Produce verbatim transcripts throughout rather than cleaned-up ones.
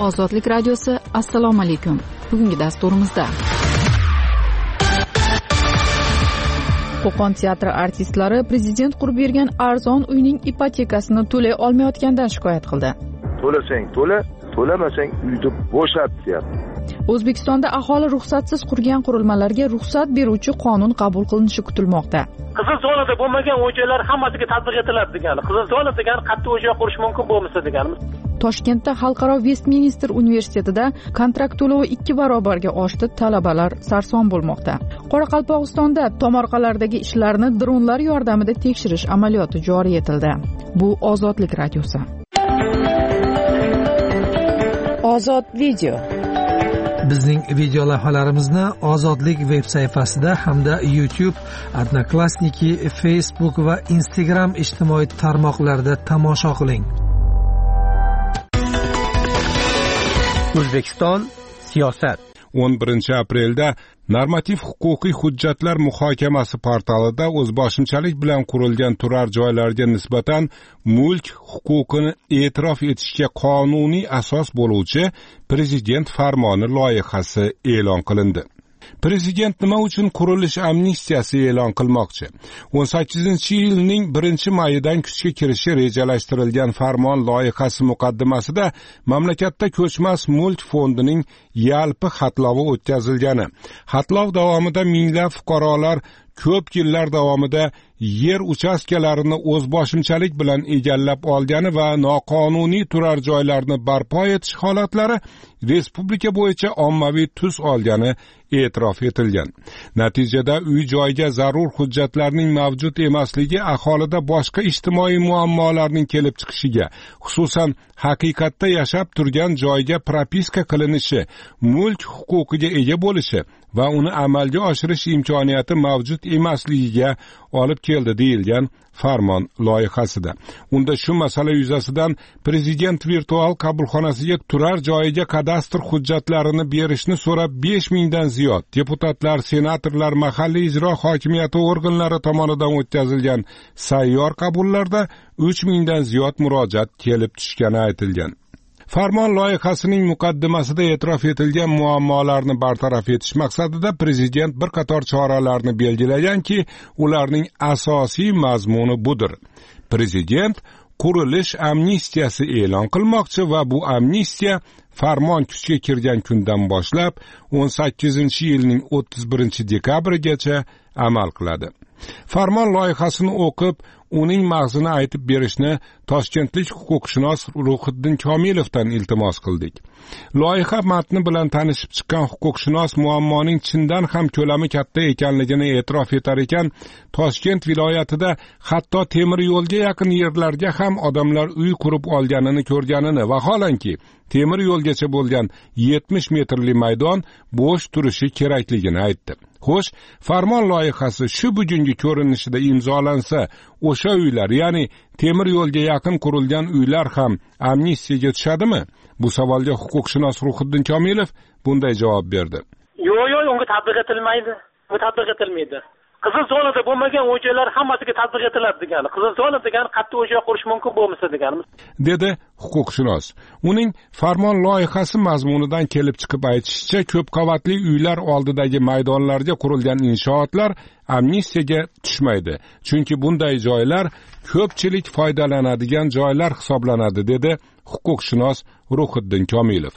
Ozodlik radiosi, assalomu alaykum. Bugungi dasturimizda Qo'qon teatri artistlari prezident qurib bergan arzon uyning ipotekasini to'lay olmayotgandan shikoyat qildi. To'lasang to'la, to'lamasang uyni bo'shat deyapti. O'zbekistonda aholi ruxsatsiz qurgan qurilmalarga ruxsat beruvchi qonun qabul qilinishi kutilmoqda. Qizil zonada bo'lmagan o'yinlar hammasiga tatbiq etiladi degani. Qizil zona degani qattiq o'yin qurish mumkin bo'lmasa deganimiz. Toshkentda Xalqaro Vestminster universitetida kontrakt to'lovi ikki barobarga oshdi, talabalar sarson bo'lmoqda. Qoraqalpog'istonda tomorqalardagi ishlarni dronlar yordamida tekshirish amaliyoti joriy etildi. Bu Ozodlik radiosi. Ozod video. Bizning video lavhalarimizni Ozodlik veb sayfasida hamda YouTube, Odnoklassniki, Facebook va Instagram ijtimoiy tarmoqlarida tomosha qiling. O'zbekiston siyosat. o'n birinchi aprelda normativ huquqiy hujjatlar muhokamasi portalida o'zboshimchalik bilan qurilgan turar joylarga nisbatan mulk huquqini e'tirof etishga qonuniy asos bo'luvchi prezident farmoni loyihasi e'lon qilindi. Prezident nima uchun qurilish amnistiyasi e'lon qilmoqchi? o'n sakkizinchi yilning birinchi mayidan kuchga kirishi rejalashtirilgan farmon loyihasi muqaddimasida mamlakatda ko'chmas mulk fondining yalpi xatlovi o'tkazilgani, xatlov davomida minglab fuqarolar ko'p yillar davomida yer uchastkalarini o'zboshimchalik bilan egallab olgani va noqonuniy turar joylarni barpo etish holatlari respublika bo'yicha ommaviy tus olgani e'tirof etilgan. Natijada uy joyga zarur hujjatlarning mavjud emasligi aholida boshqa ijtimoiy muammolarning kelib chiqishiga, xususan haqiqatda yashab turgan joyga propiska qilinishi, mulk huquqiga ega bo'lishi va uni amalga oshirish imkoniyati mavjud emasligiga olib keldi deyilgan farmon loyihasida. Unda shu masala yuzasidan prezident virtual qabulxonasiga turar joyiga kadastr hujjatlarini berishni so'rab besh mingdan ziyod deputatlar, senatorlar, mahalliy ijro hokimiyati organlari tomonidan o'tkazilgan sayyor qabullarda uch mingdan ziyod murojaat kelib tushgani aytilgan. Farmon loyihasining muqaddimasida e'tirof etilgan muammolarni bartaraf etish maqsadida prezident bir qator choralarni belgilaganki, ularning asosiy mazmuni budir. Prezident qurilish amnistiyasi e'lon qilmoqchi va bu amnistiya farmon kuchga kirgan kundan boshlab o'n sakkizinchi yilning o'ttiz birinchi dekabrigacha amal qiladi. Farmon loyihasini o'qib, uning mag'zini aytib berishni toshkentlik huquqshunos Ruhiddin Komilovdan iltimos qildik. Loyiha matni bilan tanishib chiqqan huquqshunos muammoning chindan ham ko'lami katta ekanligini e'tirof etar ekan, Toshkent viloyatida hatto temir yo'lga yaqin yerlarga ham odamlar uy qurib olganini ko'rganini va holanki temir yo'lgacha bo'lgan yetmish metrli maydon bo'sh turishi kerakligini aytdi. Xo'sh, farmon loyihasi shu bugungi ko'rinishida imzolansa, o'sha uylar, ya'ni temir yo'lga yaqin qurilgan uylar ham amnistiyaga tushadimi? Bu savolga huquqshunos Ruhiddin Komilov bunday javob berdi. Yo'q, yo'q, unga tatbiq etilmaydi. Bu tatbiq etilmaydi. Qizil zonada bo'lmagan o'yinlar hammasiga tatbiq etiladi degani. Qizil zona degani qattiq o'yin qurish mumkin bo'lmasa deganimiz. Dedi huquqshunos. Uning farmon loyihasi mazmunidan kelib chiqib aytishicha, ko'p qavatli uylar oldidagi maydonlarga qurilgan inshootlar amnistiyaga tushmaydi. Chunki bunday joylar ko'pchilik foydalanadigan joylar hisoblanadi, dedi huquqshunos Ruhiddin Komilov.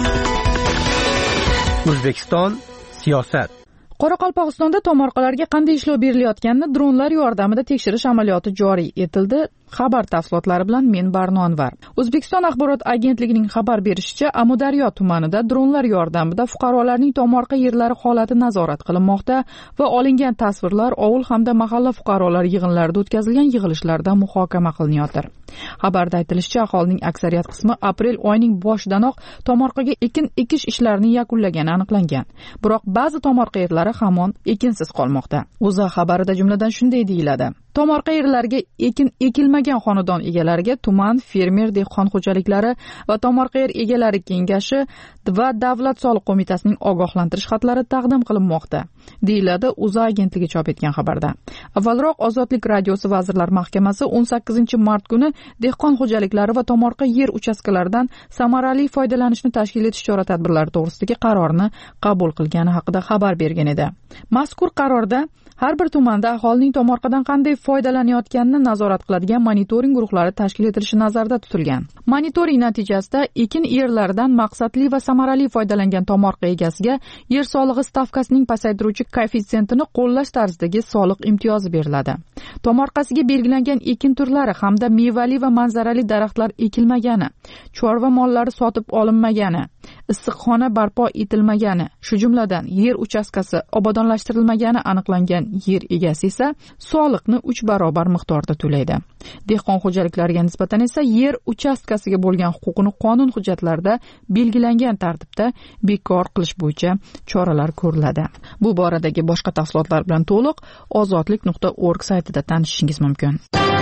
O'zbekiston siyosat. Qoraqalpog'istonda tomorqalarga qanday ishlov berilayotganini dronlar yordamida tekshirish amaliyoti joriy etildi. Xabar tafsilotlari bilan men Barno Anvar. O'zbekiston axborot agentligining xabar berishicha, Amudaryo tumanida dronlar yordamida fuqarolarning tomorqa yerlari holati nazorat qilinmoqda va olingan tasvirlar ovul hamda mahalla fuqarolar yig'inlarida o'tkazilgan yig'ilishlarda muhokama qilinyapti. Xabarda aytilishicha, aholining aksariyat qismi aprel oyining boshidanoq tomorqaga ekin ekish ishlarini yakunlagani aniqlangan. Biroq ba'zi tomorqa yerlari hamon ekinsiz qolmoqda. O'zA xabarida jumladan shunday deyiladi: tomorqa yerlarga ekin ekilmagan xonadon egalariga tuman fermer dehqon xo'jaliklari va tomorqa yer egalari kengashi va davlat soliq qo'mitasining ogohlantirish xatlari taqdim qilinmoqda, deyiladi O'zA agentligi chop etgan xabarda. Avvalroq Ozodlik radiosi Vazirlar Mahkamasi o'n sakkizinchi mart kuni dehqon xo'jaliklari va tomorqa yer uchastkalaridan samarali foydalanishni tashkil etish chora-tadbirlari to'g'risidagi qarorni qabul qilgani haqida xabar bergan edi. Mazkur qarorda har bir tumanda aholining tomorqadan qanday foydalanayotganini nazorat qiladigan monitoring guruhlari tashkil etilishi nazarda tutilgan. Monitoring natijasida ekin yerlaridan maqsadli va samarali foydalangan tomorqa egasiga yer solig'i stavkasining pasaytiruvchi koeffitsiyentini qo'llash tarzidagi soliq imtiyozi beriladi. Tomorqasiga belgilangan ekin turlari hamda mevali va manzarali daraxtlar ekilmagani, chorva mollari sotib olinmagani, issiqxona barpo etilmagani, shu jumladan yer uchastkasi obodonlashtirilmagani aniqlangan yer egasi esa soliqni uch barobar miqdorda to'laydi. Dehqon xo'jaliklariga nisbatan esa yer uchastkasiga bo'lgan huquqini qonun hujjatlarida belgilangan tartibda bekor qilish bo'yicha choralar ko'riladi. Bu boradagi boshqa tafsilotlar bilan to'liq ozodlik nuqta org saytida tanishishingiz mumkin.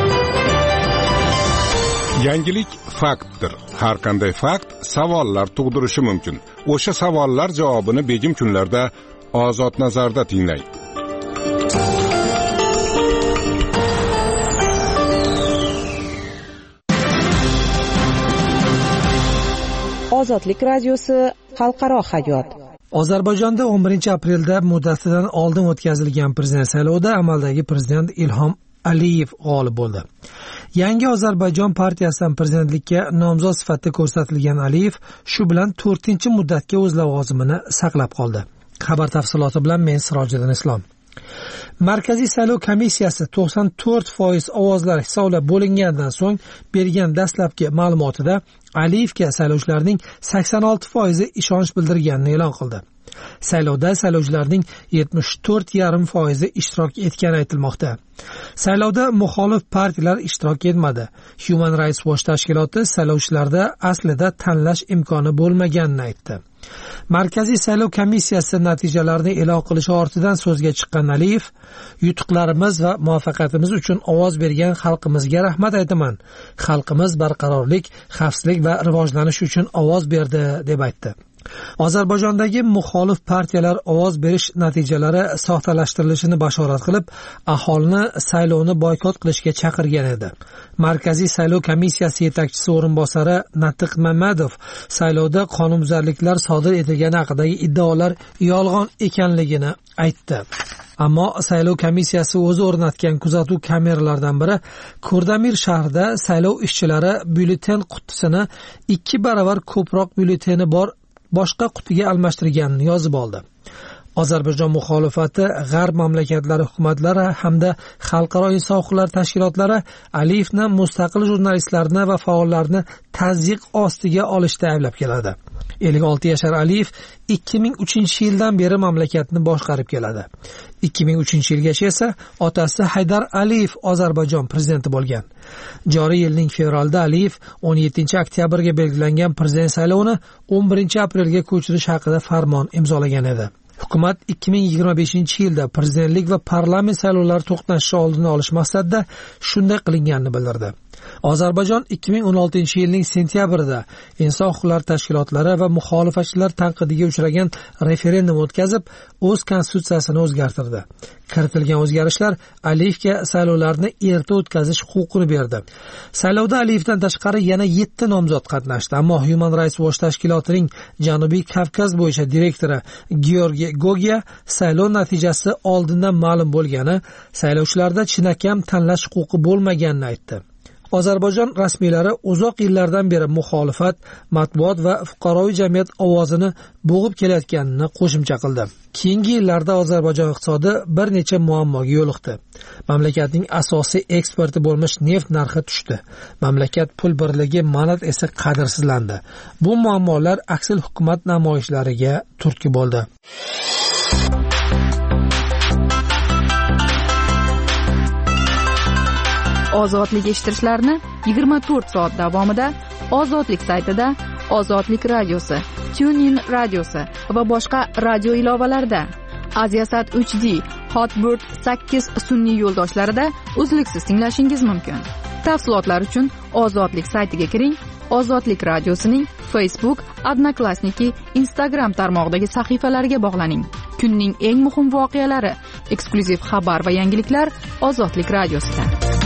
Yangilik faktdir. Har qanday fakt savollar tug'dirishi mumkin. O'sha savollar javobini begim kunlarda Ozod nazarda tinglang. Ozodlik radiosi xalqaro hayot. Ozarbayjonda o'n birinchi aprelda muddatidan oldin o'tkazilgan prezident saylovida amaldagi prezident Ilhom Aliyev g'olib bo'ldi. Yangi Ozarbayjon partiyasidan prezidentlikka nomzod sifatida ko'rsatilgan Aliyev shu bilan to'rtinchi muddatga o'z lavozimini saqlab qoldi. Xabar tafsiloti bilan men Sirojiddin Islom. Markaziy saylov komissiyasi to'qson to'rt foiz ovozlar hisoblab bo'lingandan so'ng bergan dastlabki ma'lumotida Aliyevga saylovchilarning sakson olti foizi ishonch bildirganini e'lon qildi. Saylovda saylovchilarning yetmish to'rt yarim foizi ishtirok etgani aytilmoqda. Saylovda muxolif partiyalar ishtirok etmadi. Human Rights Watch tashkiloti saylovchilarda aslida tanlash imkoni bo'lmaganini aytdi. Markaziy saylov komissiyasi natijalarini e'lon qilishi ortidan so'zga chiqqan Aliyev, yutuqlarimiz va muvaffaqiyatimiz uchun ovoz bergan xalqimizga rahmat aytaman. Xalqimiz barqarorlik, xavfsizlik va rivojlanish uchun ovoz berdi deb aytdi. Ozarbayjondagi muxolif partiyalar ovoz berish natijalari soxtalashtirilishini bashorat qilib, aholini saylovni boykot qilishga chaqirgan edi. Markaziy saylov komissiyasi yetakchisi o'rinbosari Natiq Mamadov saylovda qonunbuzarliklar sodir etilgani haqidagi iddaolar yolg'on ekanligini aytdi. Ammo saylov komissiyasi o'zi o'rnatgan kuzatuv kameralaridan biri Kurdamir shahrida saylov ishchilari byulleten qutisini ikki barobar ko'proq byulleteni bor boshqa qutiga almashtirganini yozib oldi. Ozarbayjon muxolifati, g'arb mamlakatlari hukumatlari hamda xalqaro inson huquqlari tashkilotlari Aliyevni mustaqil jurnalistlarni va faollarni tazyiq ostiga olishda ayblab keladi. ellik olti yashar Aliyev ikki ming uchinchi yildan beri mamlakatni boshqarib keladi. ikki ming uchinchi yilgacha esa otasi Haydar Aliyev Ozarbayjon prezidenti bo'lgan. Joriy yilning fevralida Aliyev o'n yettinchi oktyabrga belgilangan prezident saylovini o'n birinchi aprelga ko'chirish haqida farmon imzolagan edi. Hukumat ikki ming yigirma beshinchi yilda prezidentlik va parlament saylovlari to'qnashishi oldini olish maqsadida shunday qilinganini bildirdi. Ozarbayjon ikki ming o'n oltinchi yilning sentyabrida inson huquqlari tashkilotlari va muxolifatchilar tanqidiga uchragan referendum o'tkazib, o'z konstitutsiyasini o'zgartirdi. Kiritilgan o'zgarishlar Aliyevga saylovlarni erta o'tkazish huquqini berdi. Saylovda Aliyevdan tashqari yana yetti nomzod qatnashdi, ammo Human Rights Watch tashkilotining Janubiy Kavkaz bo'yicha direktori Georgiy Gogya saylov natijasi oldindan ma'lum bo'lgani, saylovchilarda chinakam tanlash huquqi bo'lmaganini aytdi. Ozarbayjon rasmiylari uzoq yillardan beri muxolifat, matbuot va fuqaroviy jamiyat ovozini bo'g'ib kelayotganini qo'shimcha qildi. Keyingi yillarda Ozarbayjon iqtisodi bir necha muammoga yo'liqdi. Mamlakatning asosiy eksporti bo'lmish neft narxi tushdi. Mamlakat pul birligi manat esa qadrsizlandi. Bu muammolar aksil hukumat namoyishlariga turtki bo'ldi. Ozodlik eshittirishlarni yigirma to'rt soat davomida Ozodlik saytida, Ozodlik radiosi, TuneIn radiosi va boshqa radio ilovalarida, Aziasat uch D, Hotbird sakkiz sun'iy yo'ldoshlarida uzluksiz tinglashingiz mumkin. Tafsilotlar uchun Ozodlik saytiga kiring. Ozodlik radiosining Facebook, Odnoklassniki, Instagram tarmog'idagi sahifalariga bog'laning. Kunning eng muhim voqealari, eksklyuziv xabar va yangiliklar Ozodlik radiosida.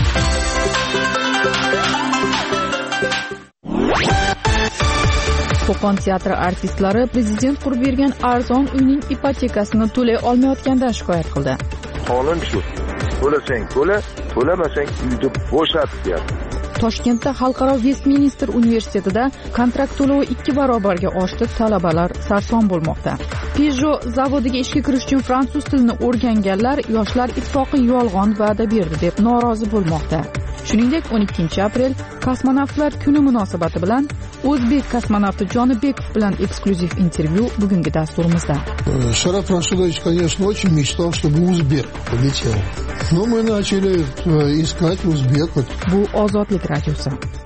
Qo'qon teatri artistlari prezident qurib bergan arzon uyning ipotekasini to'lay olmayotganidan shikoyat qildi. Qonun shu. To'lasang to'la, to'lamasang uyni bo'shat deyapti. Toshkentda Xalqaro Vestminster universitetida kontrakt to'lovi ikki barobarga oshdi, talabalar sarson bo'lmoqda. Peugeot zavodiga ishga kirish uchun fransuz tilini o'rganganlar Yoshlar ittifoqi yolg'on va'da berdi deb norozi bo'lmoqda. Shuningdek, o'n ikkinchi aprel kosmonavtlar kuni munosabati bilan o'zbek kosmonavti Jonibekov bilan eksklyuziv intervyu bugungi dasturimizda. Шараф Рашидович, конечно, очень мечтал, чтобы узбек полетел. Но мы начали искать узбеков. Bu Ozodlik radiosi.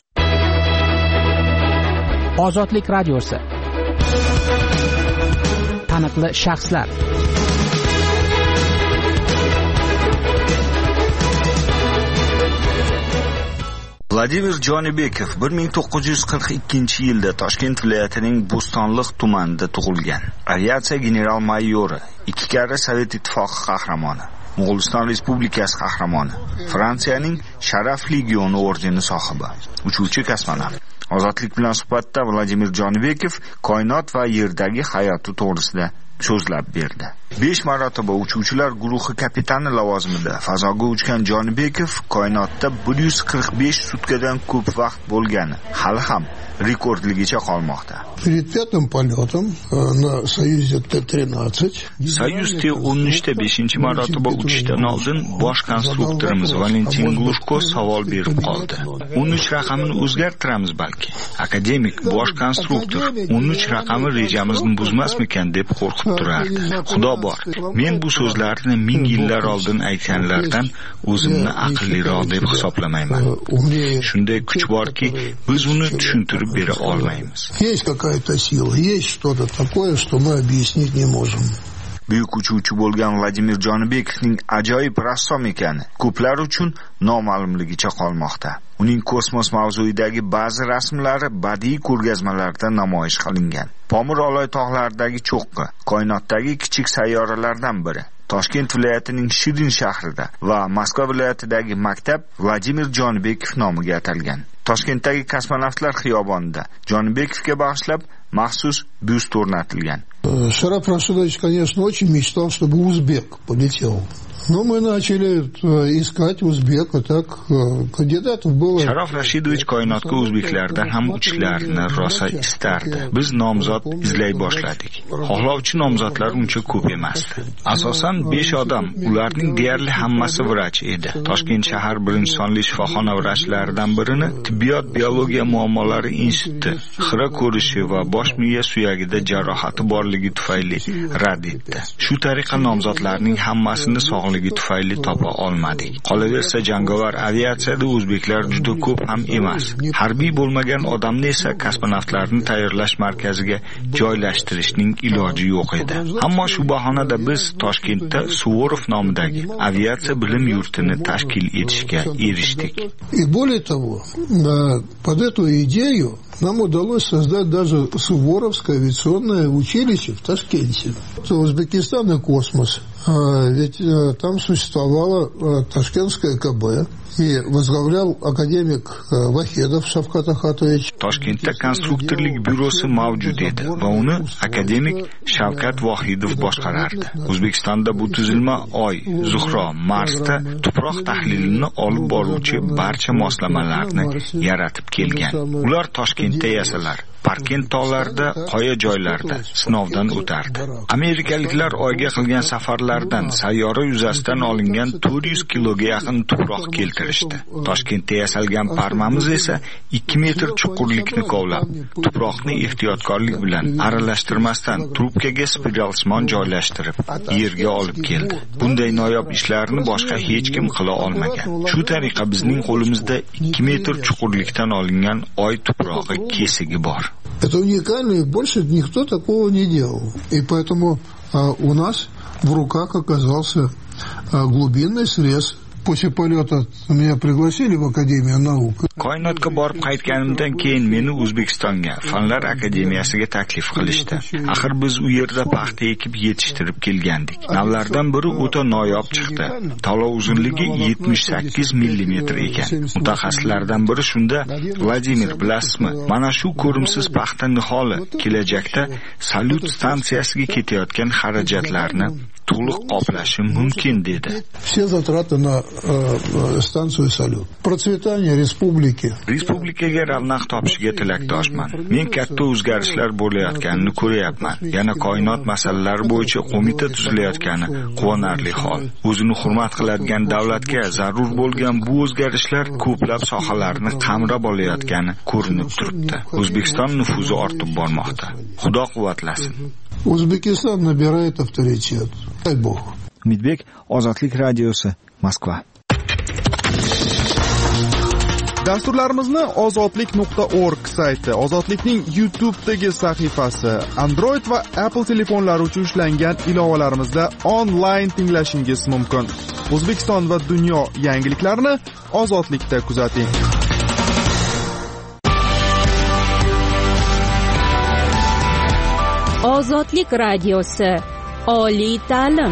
Ozodlik radiosi. Taniqli shaxslar. Vladimir Jonibekov bir ming to'qqiz yuz qirq ikkinchi yilda Toshkent viloyatining Bo'stonliq tumanida tug'ilgan. Aviatsiya general-mayori, ikki karra Sovet ittifoqi qahramoni, Mo'g'uliston Respublikasi qahramoni, Fransiyaning Sharaf legioni ordeni sohibi, uchuvchi kosmonavt. Ozodlik bilan suhbatda Vladimir Jonibekov koinot va yerdagi hayoti to'g'risida so'zlab berdi. besh marotaba uchuvchilar guruhi kapitani lavozimida fazoga uchgan Jonibekov koinotda bir yuz qirq besh sutkadan ko'p vaqt bo'lgani hali ham rekordligicha qolmoqda. Перед пятым полетом на Союзе Т тринадцать Soyuz T o'n uchda beshinchi marotaba uchishdan oldin bosh konstruktorimiz Valentin Glushko savol berib qoldi. o'n uch raqamini o'zgartiramiz balki. Akademik bosh konstruktor o'n uch raqami rejamizni buzmasmikan deb qo'rqib turardi. Xudo bor. Men bu so'zlarni ming yillar oldin aytganlardan o'zimni aqlliroq deb hisoblamayman. Shunday kuch borki, biz uni tushuntirib bera olmaymiz. Есть какая-то сила, есть что-то такое, что мы объяснить не можем. Buyuk uchuvchi bo'lgan Vladimir Jonibekovning ajoyib rassom ekani ko'plar uchun noma'lumligicha qolmoqda. Uning kosmos mavzuidagi ba'zi rasmlari badiiy ko'rgazmalarda namoyish qilingan. Pomir Oloy tog'laridagi cho'qqi koinotdagi kichik sayyoralardan biri. Toshkent viloyatining Shirin shahrida va Moskva viloyatidagi maktab Vladimir Jonibekov nomiga atalgan. Toshkentdagi kosmonavtlar xiyobonida Jonibekovga bag'ishlab maxsus byust o'rnatilgan. Шараф Рашидович, конечно, очень мечтал, чтобы узбек полетел. Но мы начали искать узбека, так кандидатов было. Sharof Rashidovich koinotga o'zbeklardan ham uchishlarini rosa istardi. Biz nomzod izlay boshladik. Xohlovchi nomzodlar uncha ko'p emasdi. Asosan besh odam, ularning deyarli hammasi vrach edi. Toshkent shahar birinchi sonli shifoxona vrachlaridan birini tibbiyot biologiya muammolari instituti xira ko'rishi va bosh miya suyagida jarohati borligi tufayli rad etdi. Shu tariqa nomzodlarning hammasini sog'ligi tufayli topa olmadik. Qolaversa jangovar aviatsiyada o'zbeklar juda ko'p ham emas. Harbiy bo'lmagan odamni esa kosmonavtlarni tayyorlash markaziga joylashtirishning iloji yo'q edi. Ammo shu bahonada biz Toshkentda Suvorov nomidagi aviatsiya bilim yurtini tashkil etishga erishdik. И более того, под эту идею нам удалось создать даже Суворовское авиационное училище в Ташкенте. Узбекистан и космос. Ведь там существовало Ташкентское КБ. И возглавлял академик Вахедов Шавкат Ахатович. Toshkentda konstruktorlik byurosi mavjud edi va uni akademik Shavkat Vohidov boshqarardi. O'zbekistonda bu tuzilma Oy, Zuhro, Marsda tuproq tahlilini olib boruvchi barcha moslamalarni yaratib kelgan. Ular Toshkentda yasalar. Parkent tog'larida, qoya joylarda sinovdan o'tardi. Amerikaliklar Oyga qilgan safarlardan sayyora yuzasidan olingan to'rt yuz kiloga yaqin tuproq keltirishdi. Toshkentda yasalgan parmamiz esa ikki metr chuqurlikni kovlab, tuproqni ehtiyotkorlik bilan aralashtirmasdan trubkaga spiralsimon joylashtirib, yerga olib keldi. Bunday noyob ishlarni boshqa hech kim qila olmagan. Shu tariqa bizning qo'limizda ikki metr chuqurlikdan olingan Oy tuprog'i kesigi bor. Это уникально, и больше никто такого не делал. И поэтому а, у нас в руках оказался глубинный срез. После полета меня пригласили в Академию наук. Koinotga borib qaytganimdan keyin meni O'zbekistonga Fanlar akademiyasiga taklif qilishdi. Axir biz u yerda paxta ekib yetishtirib kelgandik. Navlardan biri o'ta noyob chiqdi. Tolo uzunligi yetmish sakkiz millimetr ekan. Mutaxassislardan biri shunda: "Vladimir, bilasizmi, mana shu ko'rimsiz paxta niholi kelajakda salyut stansiyasiga ketayotgan xarajatlarni to'liq qoplashi mumkin" dedi. Все затраты на станцию Салют. Процветание республики. Respublikaga ravnaq topishiga tilakdoshman. Men katta o'zgarishlar bo'layotganini ko'ryapman. Yana koinot masalalari bo'yicha qo'mita tuzilayotgani quvonarli hol. O'zini hurmat qiladigan davlatga zarur bo'lgan bu o'zgarishlar ko'plab sohalarni qamrab olayotgani ko'rinib turibdi. O'zbekiston nufuzi ortib bormoqda. Xudo quvvatlasin. O'zbekiston nabirает авторитет. Дай Бог. Umidbek, Ozodlik radiosi, Moskva. Dasturlarimizni ozodlik nuqta org sayti, Ozodlikning YouTube'dagi sahifasi, Android va Apple telefonlari uchun ishlangan ilovalarimizda onlayn tinglashingiz mumkin. O'zbekiston va dunyo yangiliklarini Ozodlikda kuzating. Ozodlik radiosi, oliy ta'lim.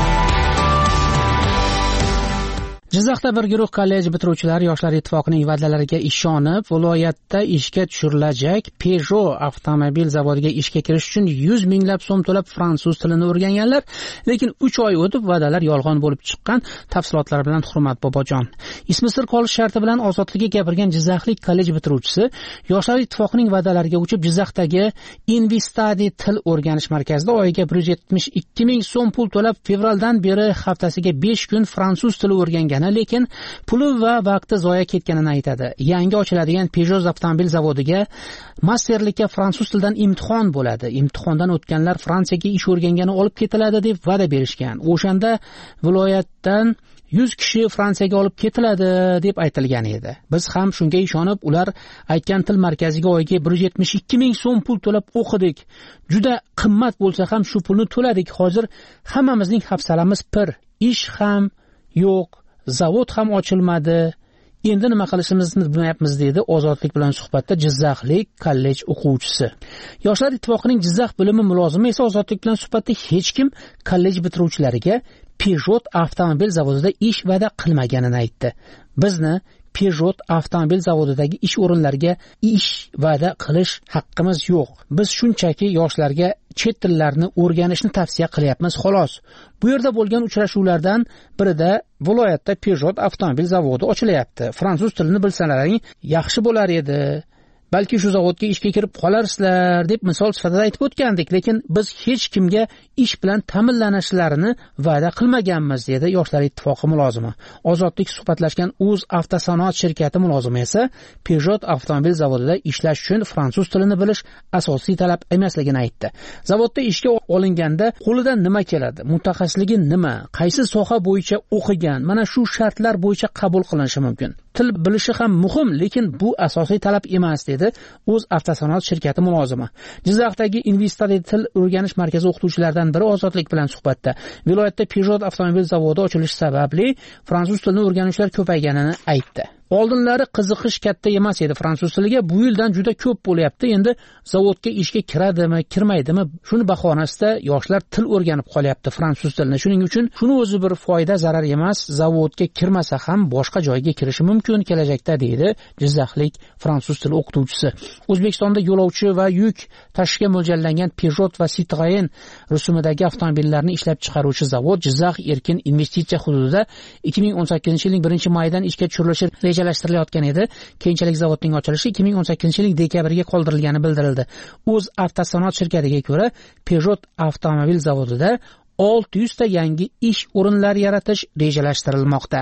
Jizzaxda bir guruh kollej bitiruvchilari Yoshlar ittifoqining va'dalariga ishonib, viloyatda ishga tushirilajak Peugeot avtomobil zavodiga ishga kirish uchun yuz minglab so'm to'lab fransuz tilini o'rganganlar, lekin uch oy o'tib va'dalar yolg'on bo'lib chiqqan. Tafsilotlar bilan Hurmat Bobojon. Ismi sir qolish sharti bilan ozodlikka gapirgan jizzaxlik kollej bitiruvchisi Yoshlar ittifoqining va'dalariga uchib Jizzaxdagi Invistadi til o'rganish markazida oyiga bir yuz yetmish ikki ming so'm pul to'lab fevraldan beri haftasiga besh kun fransuz tili o'rgangan, lekin puli va vaqti zoya ketganini aytadi. Yangi ochiladigan Peugeot avtomobil zavodiga masterlikka fransuz tilidan imtihon bo'ladi. Imtihondan o'tganlar Fransiyaga ish o'rgangani olib ketiladi deb va'da berishgan. O'shanda viloyatdan yuz kishi Fransiyaga olib ketiladi deb aytilgan edi. Biz ham shunga ishonib, ular aytgan til markaziga oyiga bir yuz yetmish ikki ming so'm pul to'lab o'qidik. Juda qimmat bo'lsa ham shu pulni to'ladik. Hozir hammamizning hafsalamiz pir. Ish ham yo'q, zavod ham ochilmadi. Endi nima qilishimizni bilmayapmiz dedi Ozodlik bilan suhbatda Jizzaxlik kollej o'quvchisi. Yoshlar ittifoqining Jizzax bo'limi mulozimi esa Ozodlik bilan suhbatda hech kim kollej bitiruvchilariga Peugeot avtomobil zavodida ish va'da qilmaganini aytdi. Bizni Peugeot avtomobil zavodidagi ish o'rinlariga ish va'da qilish haqqimiz yo'q. Biz shunchaki yoshlarga chet tillarini o'rganishni tavsiya qilyapmiz xolos. Bu yerda bo'lgan uchrashuvlardan birida viloyatda Peugeot avtomobil zavodi ochilyapti. Fransuz tilini bilsalaring yaxshi bo'lar edi. Balki shu zavodga ishga kirib qolarsizlar deb misol sifatida aytib o'tgandik, lekin biz hech kimga ish bilan ta'minlanishlarini va'da qilmaganmiz dedi Yoshlar ittifoqi mulozimi. Ozodlik suhbatlashgan O'z avtosanoat shirkati mulozimi esa Peugeot avtomobil zavodida ishlash uchun fransuz tilini bilish asosiy talab emasligini aytdi. Zavodda ishga olinganda qo'lidan nima keladi, mutaxassisligi nima, qaysi soha bo'yicha o'qigan, mana shu shartlar bo'yicha qabul qilinishi mumkin. Til bilishi ham muhim, lekin bu asosiy talab emas dedi O'z avtosanoat shirkati mulozimi. Jizzaxdagi Invistadi til o'rganish markazi o'qituvchilaridan biri Ozodlik bilan suhbatda viloyatda Peugeot avtomobil zavodi ochilishi sababli fransuz tilini o'rganuvchilar ko'payganini aytdi. Oldinlari qiziqish katta emas edi fransuz tiliga, bu yildan juda ko'p bo'lyapti. Endi zavodga ishga kiradimi, kirmaydimi, shuni bahonasida yoshlar til o'rganib qolyapti fransuz tilini. Shuning uchun shuni o'zi bir foyda zarar emas, zavodga kirmasa ham boshqa joyga kirishi mumkin kelajakda deydi Jizzaxlik fransuz tili o'qituvchisi. O'zbekistonda yo'lovchi va yuk tashishga mo'ljallangan Peugeot va Citroen rusumidagi avtomobillarni ishlab chiqaruvchi zavod Jizzax erkin investitsiya hududida ikki ming o'n sakkizinchi yilning birinchi mayidan ishga tushirilishi rejalashtirilayotgan edi. Keyinchalik zavodning ochilishi ikki ming o'n sakkizinchi yilning dekabriga qoldirilgani bildirildi. O'z avtosanoat shirkatiga ko'ra, Peugeot avtomobil zavodida olti yuz ta yangi ish o'rinlari yaratish rejalashtirilmoqda.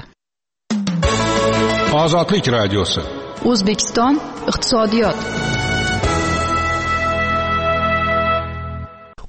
Ozodlik radiosi. O'zbekiston iqtisodiyot.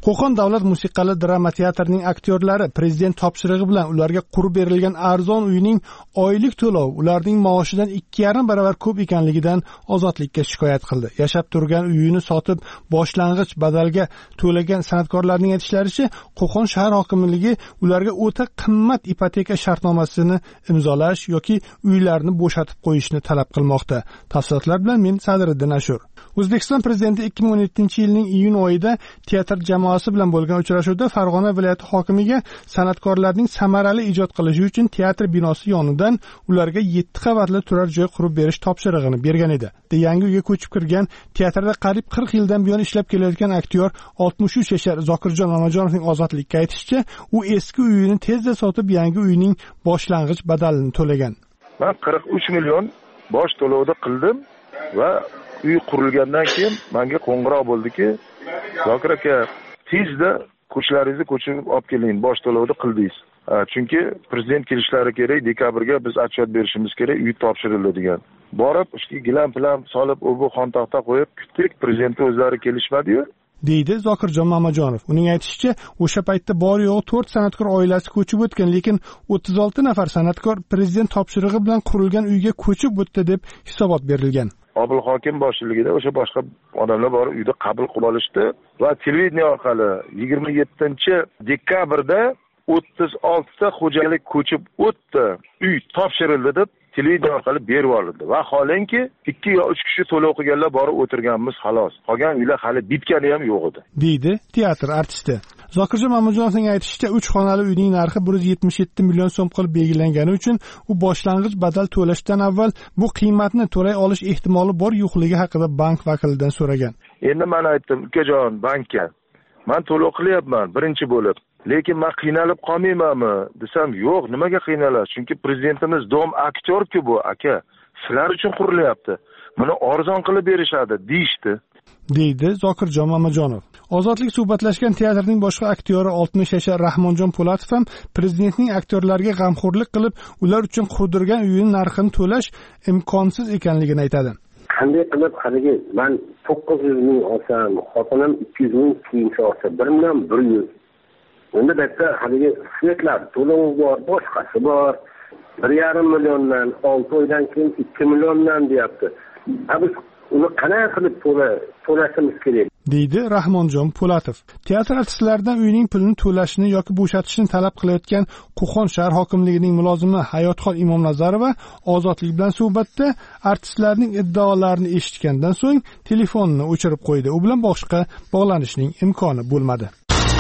Qo'qon davlat musiqali drama teatrining aktyorlari prezident topshirig'i bilan ularga qurib berilgan arzon uyning oylik to'lov ularning maoshidan ikki yarim barobar ko'p ekanligidan ozodlikka shikoyat qildi. Yashab turgan uyini sotib boshlang'ich badalga to'lagan san'atkorlarning aytishlaricha, Qo'qon shahar hokimligi ularga o'ta qimmat ipoteka shartnomasini imzolash yoki uylarni bo'shatib qo'yishni talab qilmoqda. Tafsilotlar bilan men Sadriddin Ashur. O'zbekiston prezidenti ikki ming o'n yettinchi yilning iyun oyida teatr jamoasi bilan bo'lgan uchrashuvda Farg'ona viloyati hokimiga san'atkorlarning samarali ijod qilishi uchun teatr binosi yonidan ularga yetti qavatli turar joy qurib berish topshirig'ini bergan edi. Yangi uyga ko'chib kirgan teatrda qariyb qirq yildan buyon ishlab kelayotgan aktyor oltmish uch yashar Zokirjon Mamajonovning ozodlikka aytishicha, u eski uyini tezda sotib yangi uyning boshlang'ich badalini to'lagan. Men qirq uch million bosh to'lovni qildim va uy qurilgandan keyin menga qo'ng'iroq bo'ldiki, Zokir aka, tezda ko'chlaringizni ko'chirib olib keling, bosh to'lovni qildingiz. Chunki prezident kelishlari kerak, dekabrga biz otchet berishimiz kerak, uy topshirildi degan. Borib, ishga gilam bilan solib, u bu xontaxta qo'yib kutdik, prezident o'zlari kelishmadi-yu. deydi Zokirjon Mamajonov. Uning aytishicha, o'sha paytda bor yo'g'i to'rt san'atkor oilasi ko'chib o'tgan, lekin o'ttiz olti nafar san'atkor prezident topshirig'i bilan qurilgan uyga ko'chib o'tdi deb hisobot berilgan. Obul hokim boshchiligida o'sha boshqa odamlar borib uyda qabul qilib olishdi va televideniya orqali yigirma yettinchi dekabrda o'ttiz oltita xo'jalik ko'chib o'tdi, uy topshirildi deb televideniya orqali berib olindi. Va holanki ikki yo uch kishi to'lov qilganlar borib o'tirganmiz, xolos. Qolgan uylar hali bitgani ham yo'q edi, deydi teatr artisti. Zokirjon Mamajonovning aytishicha, uch xonali uyning narxi bir yuz yetmish yetti million so'm qilib belgilangani uchun u boshlang'ich badal to'lashdan avval bu qiymatni to'lay olish ehtimoli bor yo'qligi haqida bank vakilidan so'ragan. Endi men aytdim, ukajon, bankka men to'lov qilyapman birinchi bo'lib. Lekin men qiynalib qolmaymanmi desam, yo'q, nimaga qiynalasiz? Chunki prezidentimiz dom aktyor-ku bu, aka. Sizlar uchun qurilyapti. Buni arzon qilib berishadi, deyishdi, deydi Zokirjon Mamajonov. Ozodlik suhbatlashgan teatrning boshqa aktyori oltmish yashar Rahmonjon Po'latov ham prezidentning aktyorlarga g'amxo'rlik qilib, ular uchun qurdirgan uyining narxini to'lash imkonsiz ekanligini aytadi. Qanday qilib haligi men to'qqiz yuz ming olsam, xotinim ikki yuz ming kiyimcha olsa, bir million bir yuz. Unda bitta haligi svetlar to'lovi bor, boshqasi bor. bir yarim milliondan olti oydan keyin ikki milliondan deyapti. Biz uni qanday qilib to'la to'lashimiz kerak, deydi Rahmonjon Po'latov. Teatr artistlaridan uyning pulini to'lashni yoki bo'shatishni talab qilayotgan Qo'qon shahar hokimligining mulozimi Hayotxon Imomnazarova Ozodlik bilan suhbatda artistlarning iddaolarini eshitgandan so'ng telefonini o'chirib qo'ydi. U bilan boshqa bog'lanishning imkoni bo'lmadi.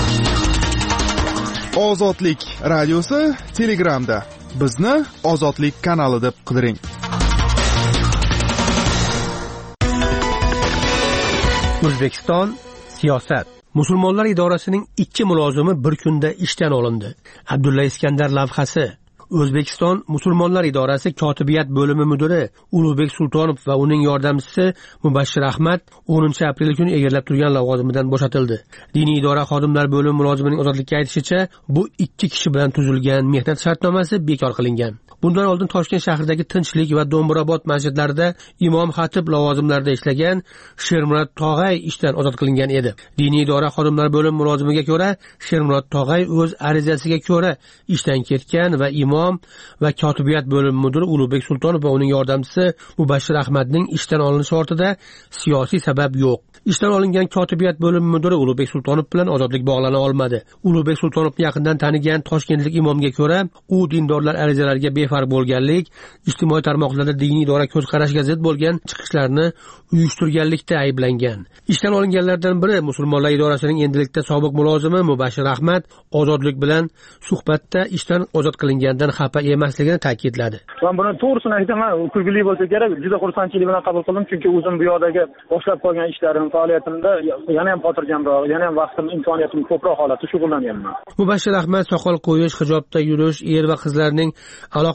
Ozodlik radiosi Telegramda. Bizni Ozodlik kanali deb qidiring. O'zbekiston siyosat. Musulmonlar idorasining ikki mulozimi bir kunda ishdan olindi. Abdulla Iskandar lavhasi. O'zbekiston Musulmonlar idorasi kotibiyat bo'limi mudiri Ulug'bek Sultonov va uning yordamchisi Mubashshir Ahmad o'ninchi aprel kuni egallab turgan lavozimidan bo'shatildi. Diniy idora xodimlar bo'limi mulozimining ozodlikka aytishicha, bu ikki kishi bilan tuzilgan mehnat shartnomasi bekor qilingan. Bundan oldin Toshkent shahridagi Tinchlik va Do'mbirobod masjidlarida imom xatib lavozimlarida ishlagan Shermurod Tog'ay ishdan ozod qilingan edi. Diniy idora xodimlar bo'limi mulozimiga ko'ra, Shermurod Tog'ay o'z arizasiga ko'ra ishdan ketgan va imom va kotibiyat bo'limi mudiri Ulug'bek Sultonov va uning yordamchisi Mubashshir Ahmadning ishdan olinishi ortida siyosiy sabab yo'q. Ishdan olingan kotibiyat bo'limi mudiri Ulug'bek Sultonov bilan ozodlik bog'lana olmadi. Ulug'bek Sultonovni yaqindan tanigan toshkentlik imomga ko'ra, u dindorlar arizalariga befarq bo'lganlik, ijtimoiy tarmoqlarda diniy idora ko'z qarashiga zid bo'lgan chiqishlarni uyushtirganlikda ayblangan. Ishdan olinganlardan biri Musulmonlar idorasining endilikda sobiq mulozimi Mubashshir Ahmad ozodlik bilan suhbatda ishdan ozod qilingandan xafa emasligini ta'kidladi. Men buni to'g'risini aytaman, kulgili bo'lsa kerak, juda xursandchilik bilan qabul qildim, chunki o'zim bu yoqdagi boshlab qolgan ishlarim, faoliyatimda yana ham xotirjamroq, yana ham vaqtim, imkoniyatim ko'proq holatda shug'ullanyapman. Mubashshir Ahmad soqol qo'yish, hijobda yurish, er va qizlarning alohida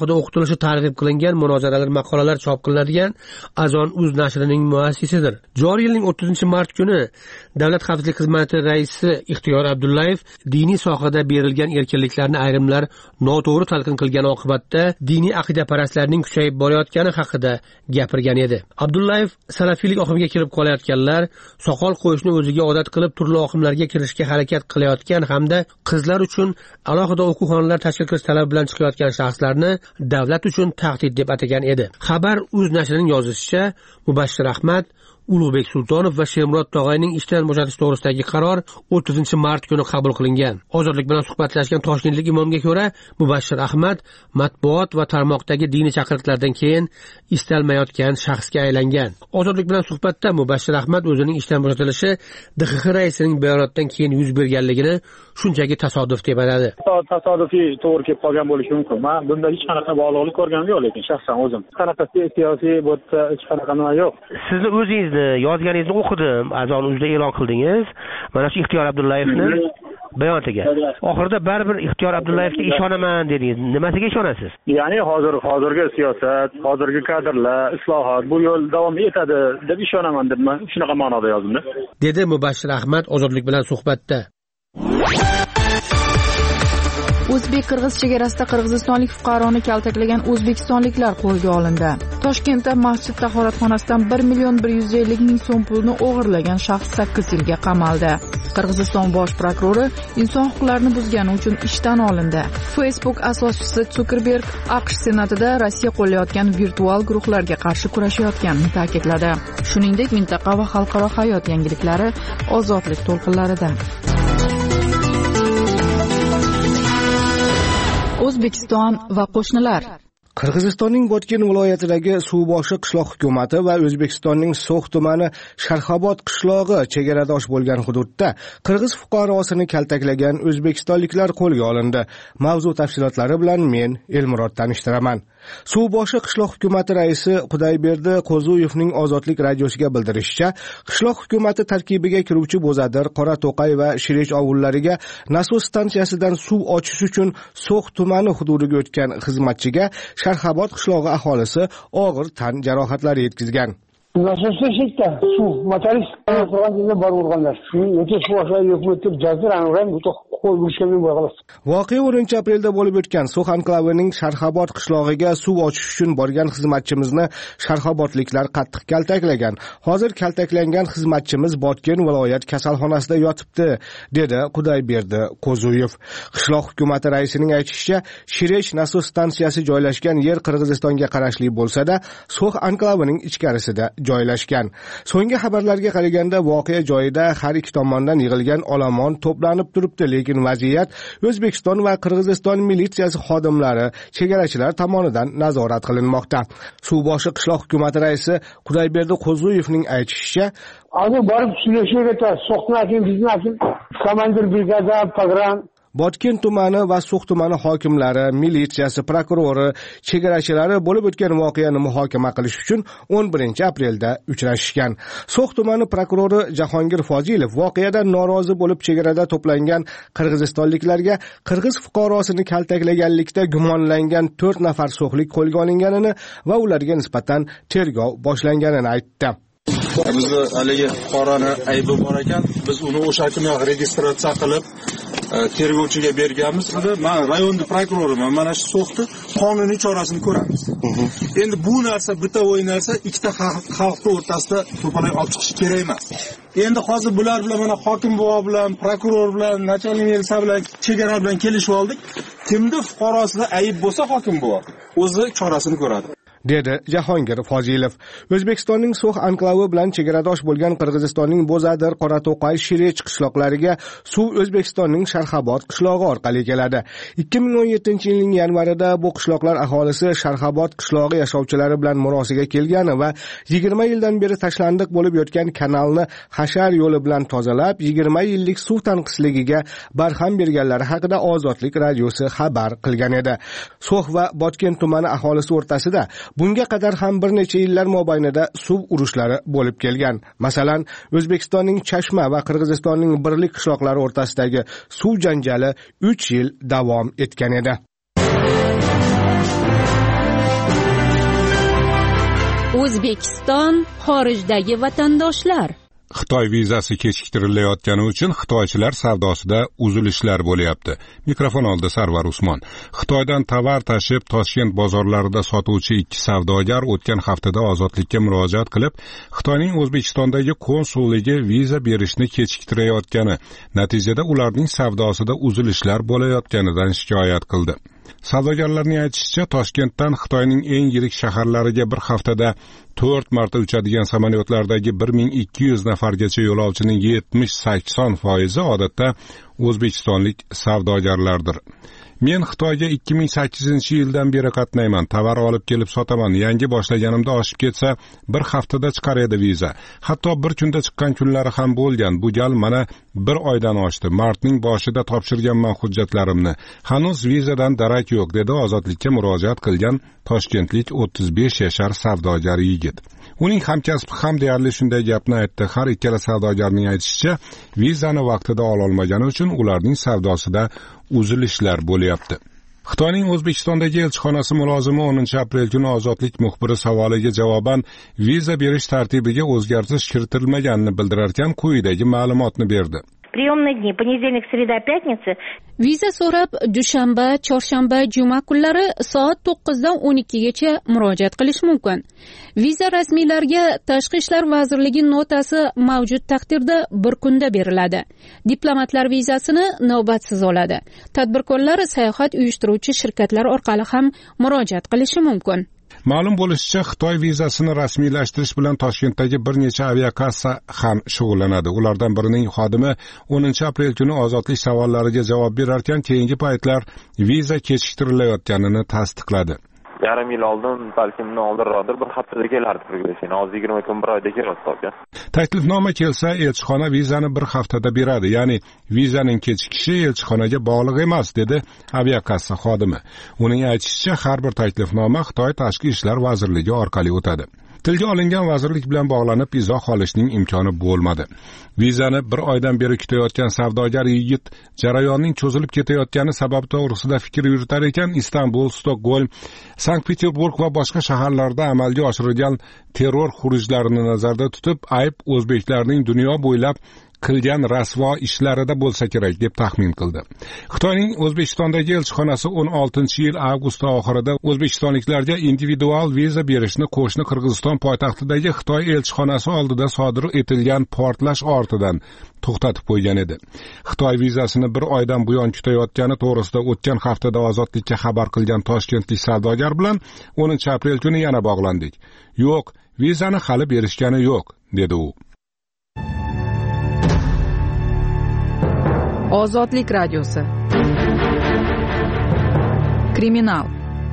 alohida o'qitilishi targ'ib qilingan munozaralar, maqolalar chop qilinadigan Azon uz nashrining muassisidir. Joriy yilning o'ttizinchi mart kuni Davlat xavfsizlik xizmati raisi Ixtiyor Abdullayev diniy sohada berilgan erkinliklarni ayrimlar noto'g'ri talqin qilgani oqibatda diniy aqidaparastlarning kuchayib borayotgani haqida gapirgan edi. Abdullayev salafiylik oqimiga kirib qolayotganlar, soqol qo'yishni o'ziga odat qilib turli oqimlarga kirishga harakat qilayotgan hamda qizlar uchun alohida o'quv tashkil qilish talabi bilan chiqayotgan shaxslarni davlat uchun tahdid deb atagan edi. Xabar uz nashrining yozishicha, Mubashshir Ahmad, Ulug'bek Sultonov va Shermurod Tog'ayning ishdan bo'shatish to'g'risidagi qaror o'ttizinchi mart kuni qabul qilingan. Ozodlik bilan suhbatlashgan toshkentlik imomga ko'ra, Mubashshir Ahmad matbuot va tarmoqdagi diniy chaqiriqlardan keyin istalmayotgan shaxsga aylangan. Ozodlik bilan suhbatda Mubashshir Ahmad o'zining ishdan bo'shatilishi D X X raisining bayonotidan keyin yuz berganligini shunchaki tasodif deb atadi. Tasodifiy to'g'ri kelib qolgan bo'lishi mumkin. Men bunda hech qanaqa bog'liqlik ko'rganim yo'q, lekin shaxsan o'zim qanaqa siyosiy bo'tsa hech qanaqa nima yo'q. Sizni o'zingizni yozganingizni o'qidim, Azon uzda e'lon qildingiz. Mana shu Ixtiyor Abdullayevni bayonotiga. Oxirida baribir Ixtiyor Abdullayevga ishonaman dedingiz. Nimasiga ishonasiz? Ya'ni hozir hozirgi siyosat, hozirgi kadrlar, islohot bu yo'l davom etadi deb ishonaman deb men shunaqa ma'noda yozdim, dedi Mubashshir Ahmad Ozodlik bilan suhbatda. O'zbek-qirg'iz chegarasida qirg'izistonlik fuqaroni kaltaklagan o'zbekistonliklar qo'lga olindi. Toshkentda masjid tahoratxonasidan bir million bir yuz ellik ming so'm pulni o'g'irlagan shaxs sakkiz yilga qamaldi. Qirg'iziston bosh prokurori inson huquqlarini buzgani uchun ishdan olindi. Facebook asoschisi Zuckerberg AQSh senatida Rossiya qo'llayotgan virtual guruhlarga qarshi kurashayotganini ta'kidladi. Shuningdek, mintaqa va xalqaro hayot yangiliklari ozodlik to'lqinlarida. O'zbekiston va qo'shnilar. Qirg'izistonning Botken viloyatidagi Suvboshi qishloq hukumati va O'zbekistonning So'x tumani Sharxobod qishlog'i chegaradosh bo'lgan hududda qirg'iz fuqarosini kaltaklagan o'zbekistonliklar qo'lga olindi. Mavzu tafsilotlari bilan men Elmurod tanishtiraman. Suvboshi qishloq hukumati raisi Qudayberdi Qo'zuyevning Ozodlik radiosiga bildirishicha, qishloq hukumati tarkibiga kiruvchi Bo'zadir, Qorato'qay va Shirech ovullariga nasos stansiyasidan suv ochish uchun So'x tumani hududiga o'tgan xizmatchiga Sharxobod qishlog'i aholisi og'ir tan jarohatlari yetkazgan. Nasosda shekta suv motorist qilgan bor urganlar. Shuning o'ta suv aşağı yo'qmi deb jazirani ham o'ta qo'l urishgan bo'lgan. Voqea o'ninchi aprelda bo'lib o'tgan So'x anklavining Sharxobod qishlog'iga suv ochish uchun borgan xizmatchimizni sharxobodliklar qattiq kaltaklagan. Hozir kaltaklangan xizmatchimiz Botken viloyat kasalxonasida yotibdi, dedi Qudayberdi Qo'zuyev. Qishloq hukumati raisining aytishicha, Shirech nasos stansiyasi joylashgan yer Qirg'izistonga qarashli bo'lsa-da, So'x anklavining ichkarisida joylashgan. So'nggi xabarlarga qaraganda voqea joyida har ikki tomondan yig'ilgan olomon to'planib turibdi, lekin vaziyat O'zbekiston va Qirg'iziston militsiyasi xodimlari, chegarachilar tomonidan nazorat qilinmoqda. Suvboshi qishloq hukumati raisi Qudayberdi Qo'zuyevning aytishicha, "Hozir borib suylashga So'xnakin, biznakin, komandir brigada, pogran Botken tumani va So'x tumani hokimlari, militsiyasi, prokurori, chegarachilari bo'lib o'tgan voqeani muhokama qilish uchun o'n birinchi aprelda uchrashishgan. So'x tumani prokurori Jahongir Fozilov voqeadan norozi bo'lib chegarada to'plangan qirg'izistonliklarga qirg'iz fuqarosini kaltaklaganlikda gumonlangan to'rt nafar so'xlik qo'lga olinganini va ularga nisbatan tergov boshlanganini aytdi. Bizni haligi fuqaroni aybi bor ekan, biz uni o'sha kuni registratsiya qilib tergovchiga berganmiz. Men rayonning prokuroriman. Mana shu So'xni qonuniy chorasini ko'ramiz. Endi bu narsa bitta o'yin narsa ikkita xalqning o'rtasida to'polay olib chiqish kerak emas. Endi hozir bular bilan mana hokim buva bilan, prokuror bilan, начальник militsiya bilan, chegara bilan kelishib oldik. Kimda fuqarosida ayib bo'lsa hokim buva o'zi chorasini ko'radi, dedi Jahongir Fozilov. O'zbekistonning So'x anklavi bilan chegaradosh bo'lgan Qirg'izistonning Bo'zadir, Qorato'qay, Shirech qishloqlariga suv O'zbekistonning Sharxobod qishlog'i orqali keladi. ikki ming o'n yettinchi yilning yanvarida bu qishloqlar aholisi Sharxobod qishlog'i yashovchilari bilan murosiga kelgani va yigirma yildan beri tashlandiq bo'lib yotgan kanalni hashar yo'li bilan tozalab, yigirma yillik suv tanqisligiga barham berganlari haqida Ozodlik radiosi xabar qilgan edi. So'x va Botken tumani aholisi o'rtasida bunga qadar ham bir necha yillar mobaynida suv urushlari bo'lib kelgan. Masalan, O'zbekistonning Chashma va Qirg'izistonning Birlik qishloqlari o'rtasidagi suv janjali uch yil davom etgan edi. O'zbekiston xorijdagi vatandoshlar. Xitoy vizasi kechiktirilayotgani uchun xitoychilar savdosida uzilishlar bo'lyapti. Mikrofon oldi Sarvar Usmon. Xitoydan tovar tashib Toshkent bozorlarida sotuvchi ikki savdogar o'tgan haftada ozodlikka murojaat qilib, Xitoyning O'zbekistondagi konsulligi viza berishni kechiktirayotgani, natijada ularning savdosida uzilishlar bo'layotganidan shikoyat qildi. Savdogarlarning aytishicha, Toshkentdan Xitoyning eng yirik shaharlariga bir haftada to'rt marta uchadigan samolyotlardagi bir ming ikki yuz nafargacha yo'lovchining yetmish sakson foizi odatda o'zbekistonlik savdogarlardir. Men Xitoyga ikki ming sakkizinchi yildan beri qatnayman, tovar olib kelib sotaman. Yangi boshlaganimda oshib ketsa, bir haftada chiqar edi viza. Hatto bir kunda chiqqan kunlari ham bo'lgan. Bu gal mana bir oydan oshdi. Martning boshida topshirganman hujjatlarimni. Hanuz vizadan darak yo'q, dedi ozodlikka murojaat qilgan toshkentlik o'ttiz besh yashar savdogar yigit. Uning hamkasbi ham deyarli shunday gapni aytdi. Har ikkala savdogarning aytishicha, vizani vaqtida ola olmagani uchun ularning savdosida uzilishlar bo'lyapti. Xitoyning O'zbekistondagi elchixonasi mulozimi o'ninchi aprel kuni Ozodlik muxbiri savoliga javoban viza berish tartibiga o'zgartirish kiritilmaganini bildirarkan, quyidagi ma'lumotni berdi. Приемные дни понедельник, среда, пятница. Viza so'rab dushanba, chorshanba, juma kunlari soat to'qqizdan o'n ikkigacha murojaat qilish mumkin. Viza rasmiylarga Tashqi ishlar vazirligi notasi mavjud taqdirda bir kunda beriladi. Diplomatlar vizasini navbatsiz oladi. Tadbirkorlar sayohat uyushtiruvchi shirkatlar orqali ham murojaat qilishi mumkin. Ma'lum bo'lishicha, Xitoy vizasini rasmiylashtirish bilan Toshkentdagi bir necha aviakassa ham shug'ullanadi. Ulardan birining xodimi o'ninchi aprel kuni ozodlik savollariga javob berarkan, keyingi paytlar viza kechiktirilayotganini tasdiqladi. Yarim yil oldin, balki bundan oldinroqdir, bir haftada kelardi Turkiyada. Hozir yigirma kun bir oyda keladi. Taklifnoma kelsa, elchixona vizani bir haftada beradi. Ya'ni vizaning kechikishi elchixonaga bog'liq emas, dedi aviakassa xodimi. Uning aytishicha, har bir taklifnoma Xitoy Tashqi ishlar vazirligi orqali o'tadi. Tilga olingan vazirlik bilan bog'lanib izoh olishning imkoni bo'lmadi. Vizani bir oydan beri kutayotgan savdogar yigit jarayonning cho'zilib ketayotgani sababi to'g'risida fikr yuritar ekan, Istanbul, Stokgolm, Sankt-Peterburg va boshqa shaharlarda amalga oshirilgan terror xurujlarini nazarda tutib, ayb o'zbeklarning dunyo bo'ylab qilgan rasvo ishlarida bo'lsa kerak deb taxmin qildi. Xitoyning O'zbekistondagi elchixonasi o'n oltinchi yil avgust oxirida o'zbekistonliklarga individual viza berishni qo'shni Qirg'iziston poytaxtidagi Xitoy elchixonasi oldida sodir etilgan portlash ortidan to'xtatib qo'ygan edi. Xitoy vizasini bir oydan buyon kutayotgani to'g'risida o'tgan haftada ozodlikka xabar qilgan toshkentlik savdogar bilan o'ninchi aprel kuni yana bog'landik. Yo'q, vizani hali berishgani yo'q, dedi u. Ozodlik radiosi. Kriminal.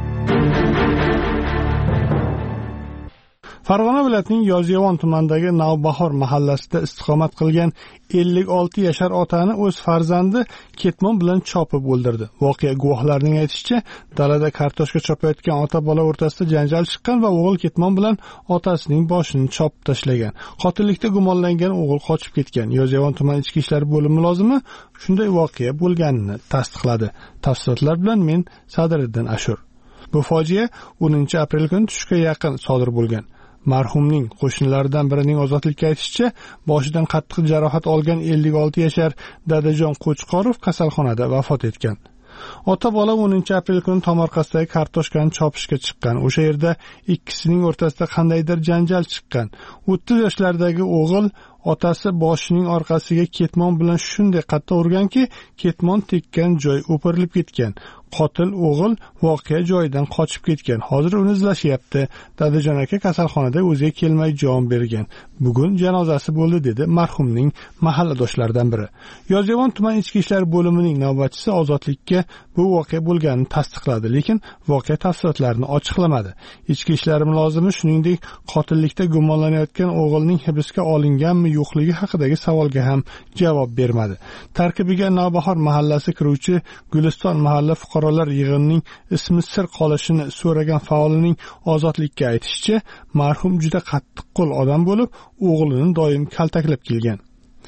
Farg'ona viloyatining Yozyovon tumanidagi Navbahor mahallasida istiqomat qilgan ellik olti yashar otani o'z farzandi ketmon bilan chopib o'ldirdi. Voqea guvohlarining aytishicha, dalada kartoshka chopayotgan ota-bola o'rtasida janjal chiqqan va o'g'il ketmon bilan otasining boshini chopib tashlagan. Qotillikda gumonlangan o'g'il qochib ketgan. Yozyovon tuman ichki ishlar bo'limi mulozimi shunday voqea bo'lganini tasdiqladi. Tafsilotlar bilan men Sadiriddin Ashur. Bu fojia o'ninchi aprel kuni tushga yaqin sodir bo'lgan. Marhumning qo'shnilaridan birining ozodlikka aytishicha, boshidan qattiq jarohat olgan ellik olti yashar Dadajon Qo'chqorov kasalxonada vafot etgan. Ota-bola o'ninchi aprel kuni tomorqasidagi kartoshkani chopishga chiqqan. O'sha yerda ikkisining o'rtasida qandaydir janjal chiqqan. o'ttiz yoshlardagi o'g'il otasi boshining orqasiga ketmon bilan shunday qattiq urganki, ketmon tekkan joy o'pirilib ketgan. Qotil o'g'il voqea joyidan qochib ketgan. Hozir uni izlashyapti. Dadajon aka kasalxonada o'ziga kelmay jon bergan. Bugun janozasi bo'ldi, dedi marhumning mahalladoshlaridan biri. Yozyovon tuman ichki ishlar bo'limining navbatchisi ozodlikka bu voqea bo'lganini tasdiqladi, lekin voqea tafsilotlarini ochiqlamadi. Ichki ishlar mulozimi shuningdek qotillikda gumonlanayotgan o'g'ilning hibsga olinganmi yo'qligi haqidagi savolga ham javob bermadi. Tarkibiga Navbahor mahallasi kiruvchi Guliston mahalla fuqarolar yig'inining ismi sir qolishini so'ragan faolining ozodlikka aytishicha, marhum juda qattiq qo'l odam bo'lib, o'g'lini doim kaltaklab kelgan.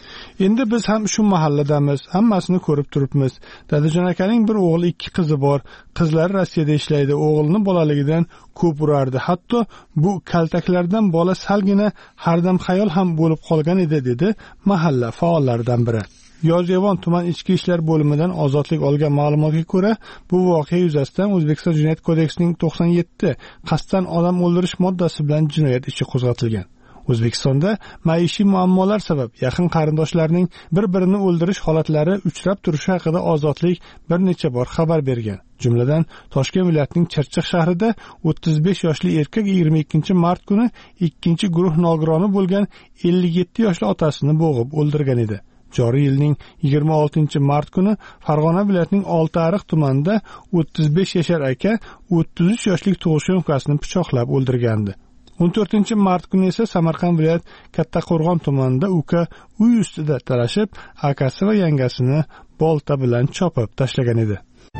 Endi biz ham shu mahalladamiz, hammasini ko'rib turibmiz. Dadajon akaning bir o'g'li, ikki qizi bor. Qizlari Rossiyada ishlaydi. O'g'lini bolaligidan ko'p urardi. Hatto bu kaltaklardan bola salgina hardam xayol ham bo'lib qolgan edi, dedi mahalla faollaridan biri. Yozyovon tuman ichki ishlar bo'limidan ozodlik olgan ma'lumotga ko'ra, bu voqea yuzasidan O'zbekiston Jinoyat kodeksining to'qson yetti qasddan odam o'ldirish moddasi bilan jinoyat ishi qo'zg'atilgan. O'zbekistonda maishiy muammolar sabab yaqin qarindoshlarning bir-birini o'ldirish holatlari uchrab turishi haqida Ozodlik bir necha bor xabar bergan. Jumladan, Toshkent viloyatining Chirchiq shahrida o'ttiz besh yoshli erkak yigirma ikkinchi mart kuni ikkinchi guruh nogironi bo'lgan ellik yetti yoshli otasini bo'g'ib o'ldirgan edi. Joriy yilning yigirma oltinchi mart kuni Farg'ona viloyatining Oltiariq tumanida o'ttiz besh yashar aka o'ttiz uch yoshli tug'ishgan ukasini pichoqlab o'ldirgandi. o'n to'rtinchi mart kuni esa Samarqand viloyat Kattaqo'rg'on tumanida uka uy ustida talashib, akasi va yangasini bolta bilan chopib tashlagan edi.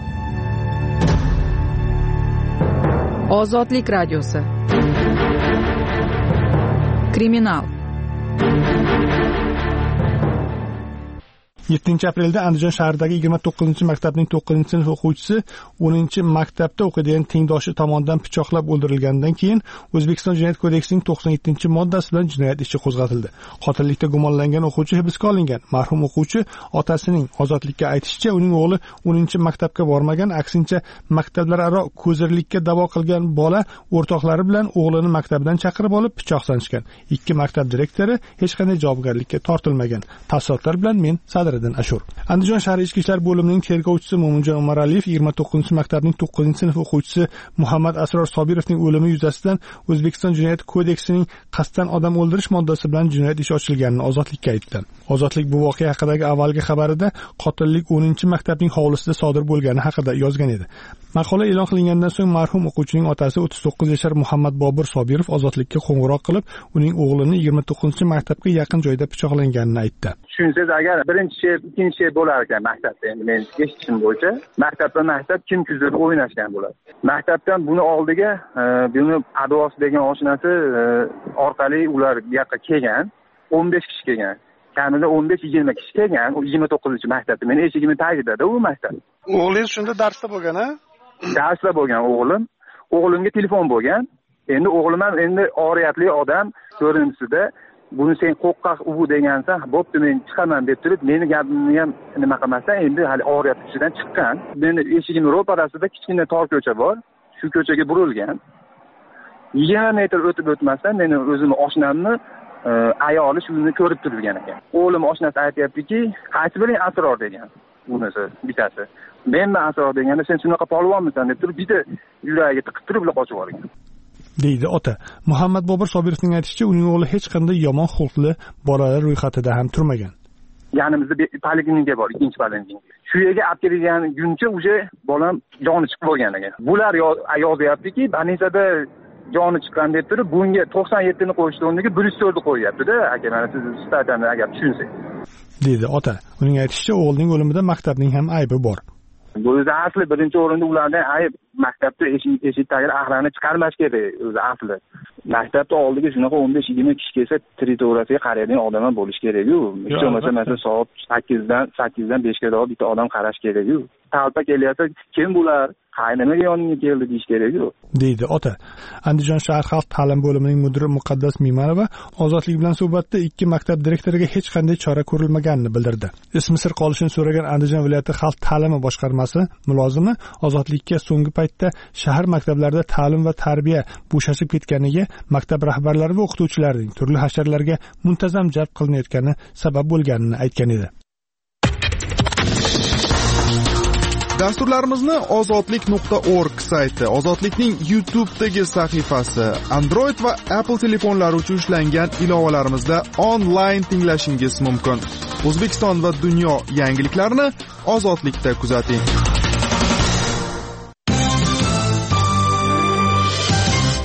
Ozodlik radiosi. Kriminal. yettinchi aprelda Andijon shahridagi yigirma to'qqizinchi maktabning to'qqizinchi sinf o'quvchisi o'ninchi maktabda o'qiydigan tengdoshi tomonidan pichoqlab o'ldirilgandan keyin O'zbekiston Jinoyat kodeksining to'qson yettinchi moddasi bilan jinoyat ishi qo'zg'atildi. Qotillikda gumonlangan o'quvchi hibsga olingan. Marhum o'quvchi otasining Ozodlikka aytishicha, uning o'g'li o'ninchi maktabga bormagan, aksincha maktablararo ko'zirlikka da'vo qilgan bola o'rtoqlari bilan o'g'lini maktabdan chaqirib olib pichoq sanchgan. Ikki maktab direktori hech qanday javobgarlikka tortilmagan. Tafsilotlar bilan men Sadr Ashur. Andijon shahar ichki ishlar bo'limining tergovchisi Mo'minjon Umaraliyev yigirma to'qqizinchi maktabning to'qqizinchi sinf o'quvchisi Muhammad Asror Sobirovning o'limi yuzasidan O'zbekiston Jinoyat kodeksining qasddan odam o'ldirish moddasi bilan jinoyat ishi ochilganini Ozodlikka aytdi. Ozodlik bu voqea haqidagi avvalgi xabarida qotillik o'ninchi maktabning hovlisida sodir bo'lgani haqida yozgan edi. Maqola e'lon qilingandan so'ng marhum o'quvchining otasi o'ttiz to'qqiz yashar Muhammad Bobur Sobirov Ozodlikka qo'ng'iroq qilib, uning o'g'lini yigirma to'qqizinchi maktabga yaqin joyda pichoqlanganini aytdi. Tushunsangiz, agar birinchi shay, ikkinchi shay bo'lar ekan maktabda, endi men eshitishim bo'yicha, maktabda maktab kim kuzatib o'ynashgan bo'ladi. Maktabdan buni oldiga, buni Advos degan oshnasi orqali ular bu yoqqa kelgan, o'n besh kishi kelgan. Kamida o'n besh yigirma kishi kelgan, u yigirma to'qqizinchi maktabda. Men eshigimni tagida-da u maktab. O'g'lingiz shunda darsda bo'lgan-a? Darsda bo'lgan o'g'lim. O'g'limga telefon bo'lgan. Endi o'g'lim ham endi oriyatli odam ko'rinisida, buni sen qo'qqaq u degansan, bo'pti men chiqaman deb turib, meni gapimni ham nima qilmasdan endi hali oriyat ichidan chiqqan. Meni eshigim ro'parasida kichkina tor ko'cha bor. Shu ko'chaga burilgan. yigirma metr o'tib o'tmasdan meni o'zimni oshnamni ayoli shuni ko'rib turgan ekan. O'g'lim oshnasi aytayaptiki, qaysi biring Asror degan. Bunisi bitasi. Men Asror deganda sen shunaqa polvonmisan deb turib, bitta yuragiga tiqib turib qochib olgan. deydi ota. Muhammad Bobur Sobirovning aytishicha, uning o'g'li hech qanday yomon xulqli bolalar ro'yxatida ham turmagan. Yanimizda poliklinika bor, ikkinchi poliklinika. Shu yerga olib kelgan guncha o'sha bolam joni chiqib bo'lgan ekan. Bular yozyaptiki, Banisada joni chiqqan deb turib, bunga to'qson yetti ni qo'yishdi, o'rniga bir yuz to'rt ni qo'yyapti-da. Aka, mana siz statani agar tushunsangiz. deydi ota. Uning aytishicha, o'g'lining o'limida maktabning ham aybi bor. Bu o'zi asli birinchi o'rinda ulardan ayb maktabda eshik tagidan axlarni chiqarmash kerak o'zi asli. Maktabda oldiga shunaqa o'n besh yigirma kishi kelsa, teritoriyaga qaraydigan odam ham bo'lish kerak-ku. Hech bo'lmasa masalan soat sakkizdan sakkizdan beshga qadar bitta odam qarash kerak-ku. Talpa kelyapsa, kim bular? Qaynimaga yoningga keldi deyish kerak-ku. deydi ota. Andijon shahar xalq ta'lim bo'limining mudiri Muqaddas Mimarova Ozodlik bilan suhbatda ikki maktab direktoriga hech qanday chora ko'rilmaganini bildirdi. Ismi sir qolishini so'ragan Andijon viloyati xalq ta'limi boshqarmasi mulozimi Ozodlikka so'nggi paytda shahar maktablarida ta'lim va tarbiya bo'shashib ketganiga, maktab rahbarlari va o'qituvchilarning turli hasharlarga muntazam jalb qilinayotgani sabab bo'lganini aytgan edi. Dasturlarimizni ozodlik nuqta org sayti, Ozodlikning YouTube'dagi sahifasi, Android va Apple telefonlari uchun ishlangan ilovalarimizda onlayn tinglashingiz mumkin. O'zbekiston va dunyo yangiliklarini Ozodlikda kuzating.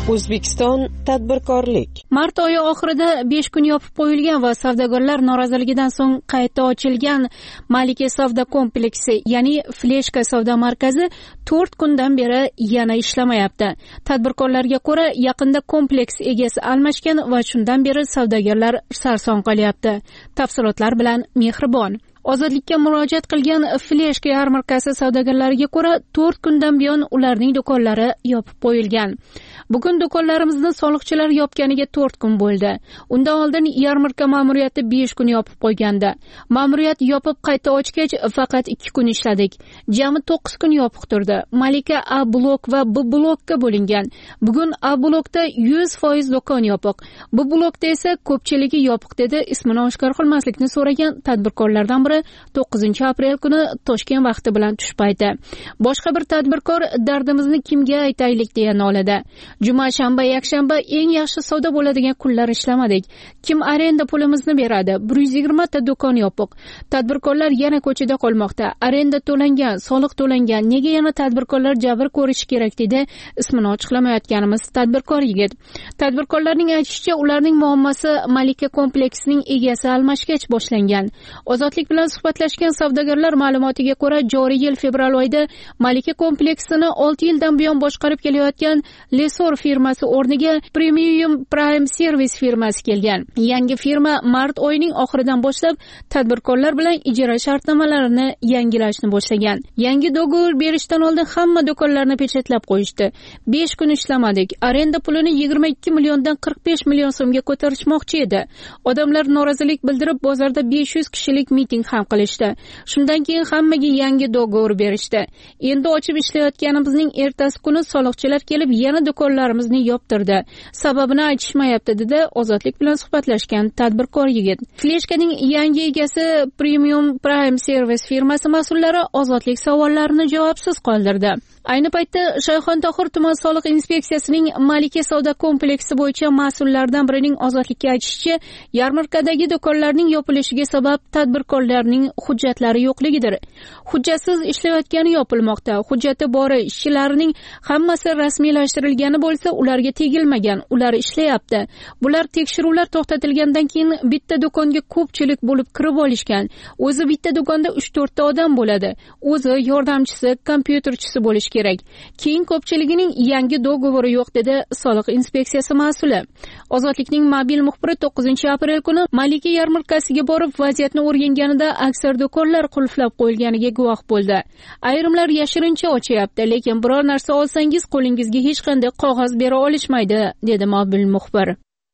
O'zbekiston tadbirkorlik. Mart oyi oxirida besh kun yopib qo'yilgan va savdogarlar noroziligidan so'ng qayta ochilgan Malika savdo kompleksi, ya'ni Fleshka savdo markazi to'rt kundan beri yana ishlamayapti. Tadbirkorlarga ko'ra, yaqinda kompleks egasi almashgan va shundan beri savdogarlar sarson qolyapti. Tafsilotlar bilan Mehribon. Ozodlikka murojaat qilgan Fleshka yarmarkasi savdogarlariga ko'ra, to'rt kundan buyon ularning do'konlari yopib qo'yilgan. Bugun do'konlarimizni soliqchilar yopganiga to'rt kun bo'ldi. Undan oldin yarmarka ma'muriyati besh kun yopib qo'ygandi. Ma'muriyat yopib qayta ochgach, faqat ikki kun ishladik. Jami to'qqiz kun yopiq turdi. Malika A blok va B blokka bo'lingan. Bugun A blokda yuz foiz do'kon yopiq. B blokda esa ko'pchiligi yopiq, dedi ismini oshkor qilmaslikni so'ragan tadbirkorlardan biri to'qqizinchi aprel kuni Toshkent vaqti bilan tush payti. Boshqa bir tadbirkor dardimizni kimga aytaylik deya noladi. Juma, shanba, yakshanba eng yaxshi savdo bo'ladigan kunlar ishlamadik. Kim arenda pulimizni beradi? bir yuz yigirma ta do'kon yopiq. Tadbirkorlar yana ko'chada qolmoqda. Arenda to'langan, soliq to'langan. Nega yana tadbirkorlar jabr ko'rishi kerak, dedi ismini ochiqlamayotganimiz tadbirkor yigit. Tadbirkorlarning aytishicha, ularning muammosi Malika kompleksining egasi almashgach boshlangan. Ozodlik bilan suhbatlashgan savdogarlar ma'lumotiga ko'ra, joriy yil fevral oyida Malika kompleksini olti yildan buyon boshqarib kelayotgan Lesor firmasi o'rniga Premium Prime Service firmasi kelgan. Yangi firma mart oyining oxiridan boshlab tadbirkorlar bilan ijara shartnomalarini yangilashni boshlagan. Yangi dogovor berishdan oldin hamma do'konlarni pechatlab qo'yishdi. besh kun ishlamadik. Arenda pulini yigirma ikki milliondan qirq besh million so'mga ko'tarishmoqchi edi. Odamlar norozilik bildirib, bozorda besh yuz kishilik miting ham qilishdi. Shundan keyin hammaga yangi dogovor berishdi. Endi ochib ishlayotganimizning ertasi kuni soliqchilar kelib yana do'konlarimizni yoptirdi. Sababini aytishmayapti, dedi Ozodlik bilan suhbatlashgan tadbirkor yigit. Fleshkaning yangi egasi Premium Prime Service firmasi mas'ullari Ozodlik savollarini javobsiz qoldirdi. Ayni paytda Shayxontohur tuman soliq inspeksiyasining Malika savdo kompleksi bo'yicha mas'ullaridan birining Ozodlikka aytishicha, yarmarkadagi do'konlarning yopilishiga sabab tadbirkorlarning hujjatlari yo'qligidir. Hujjatsiz ishlayotgani yopilmoqda. Hujjati bori ishchilarining hammasi rasmiylashtirilgani bo'lsa, ularga tegilmagan, ular ishlayapti. Bular tekshiruvlar to'xtatilgandan keyin bitta do'konga ko'pchilik bo'lib kirib olishgan. O'zi bitta do'konda uch to'rt ta odam bo'ladi. O'zi, yordamchisi, kompyuterchisi bo'lish kerak. Keyin ko'pchiligining yangi dogovori yo'q, dedi soliq inspeksiyasi mas'uli. Ozodlikning mobil muxbiri to'qqizinchi aprel kuni Malika yarmarkasiga borib vaziyatni o'rganganida aksar do'konlar qulflab qo'yilganiga guvoh bo'ldi. Ayrimlar yashirincha ochyapti, lekin biror narsa olsangiz qo'lingizga hech qanday qog'oz bera olishmaydi, dedi mobil muxbir.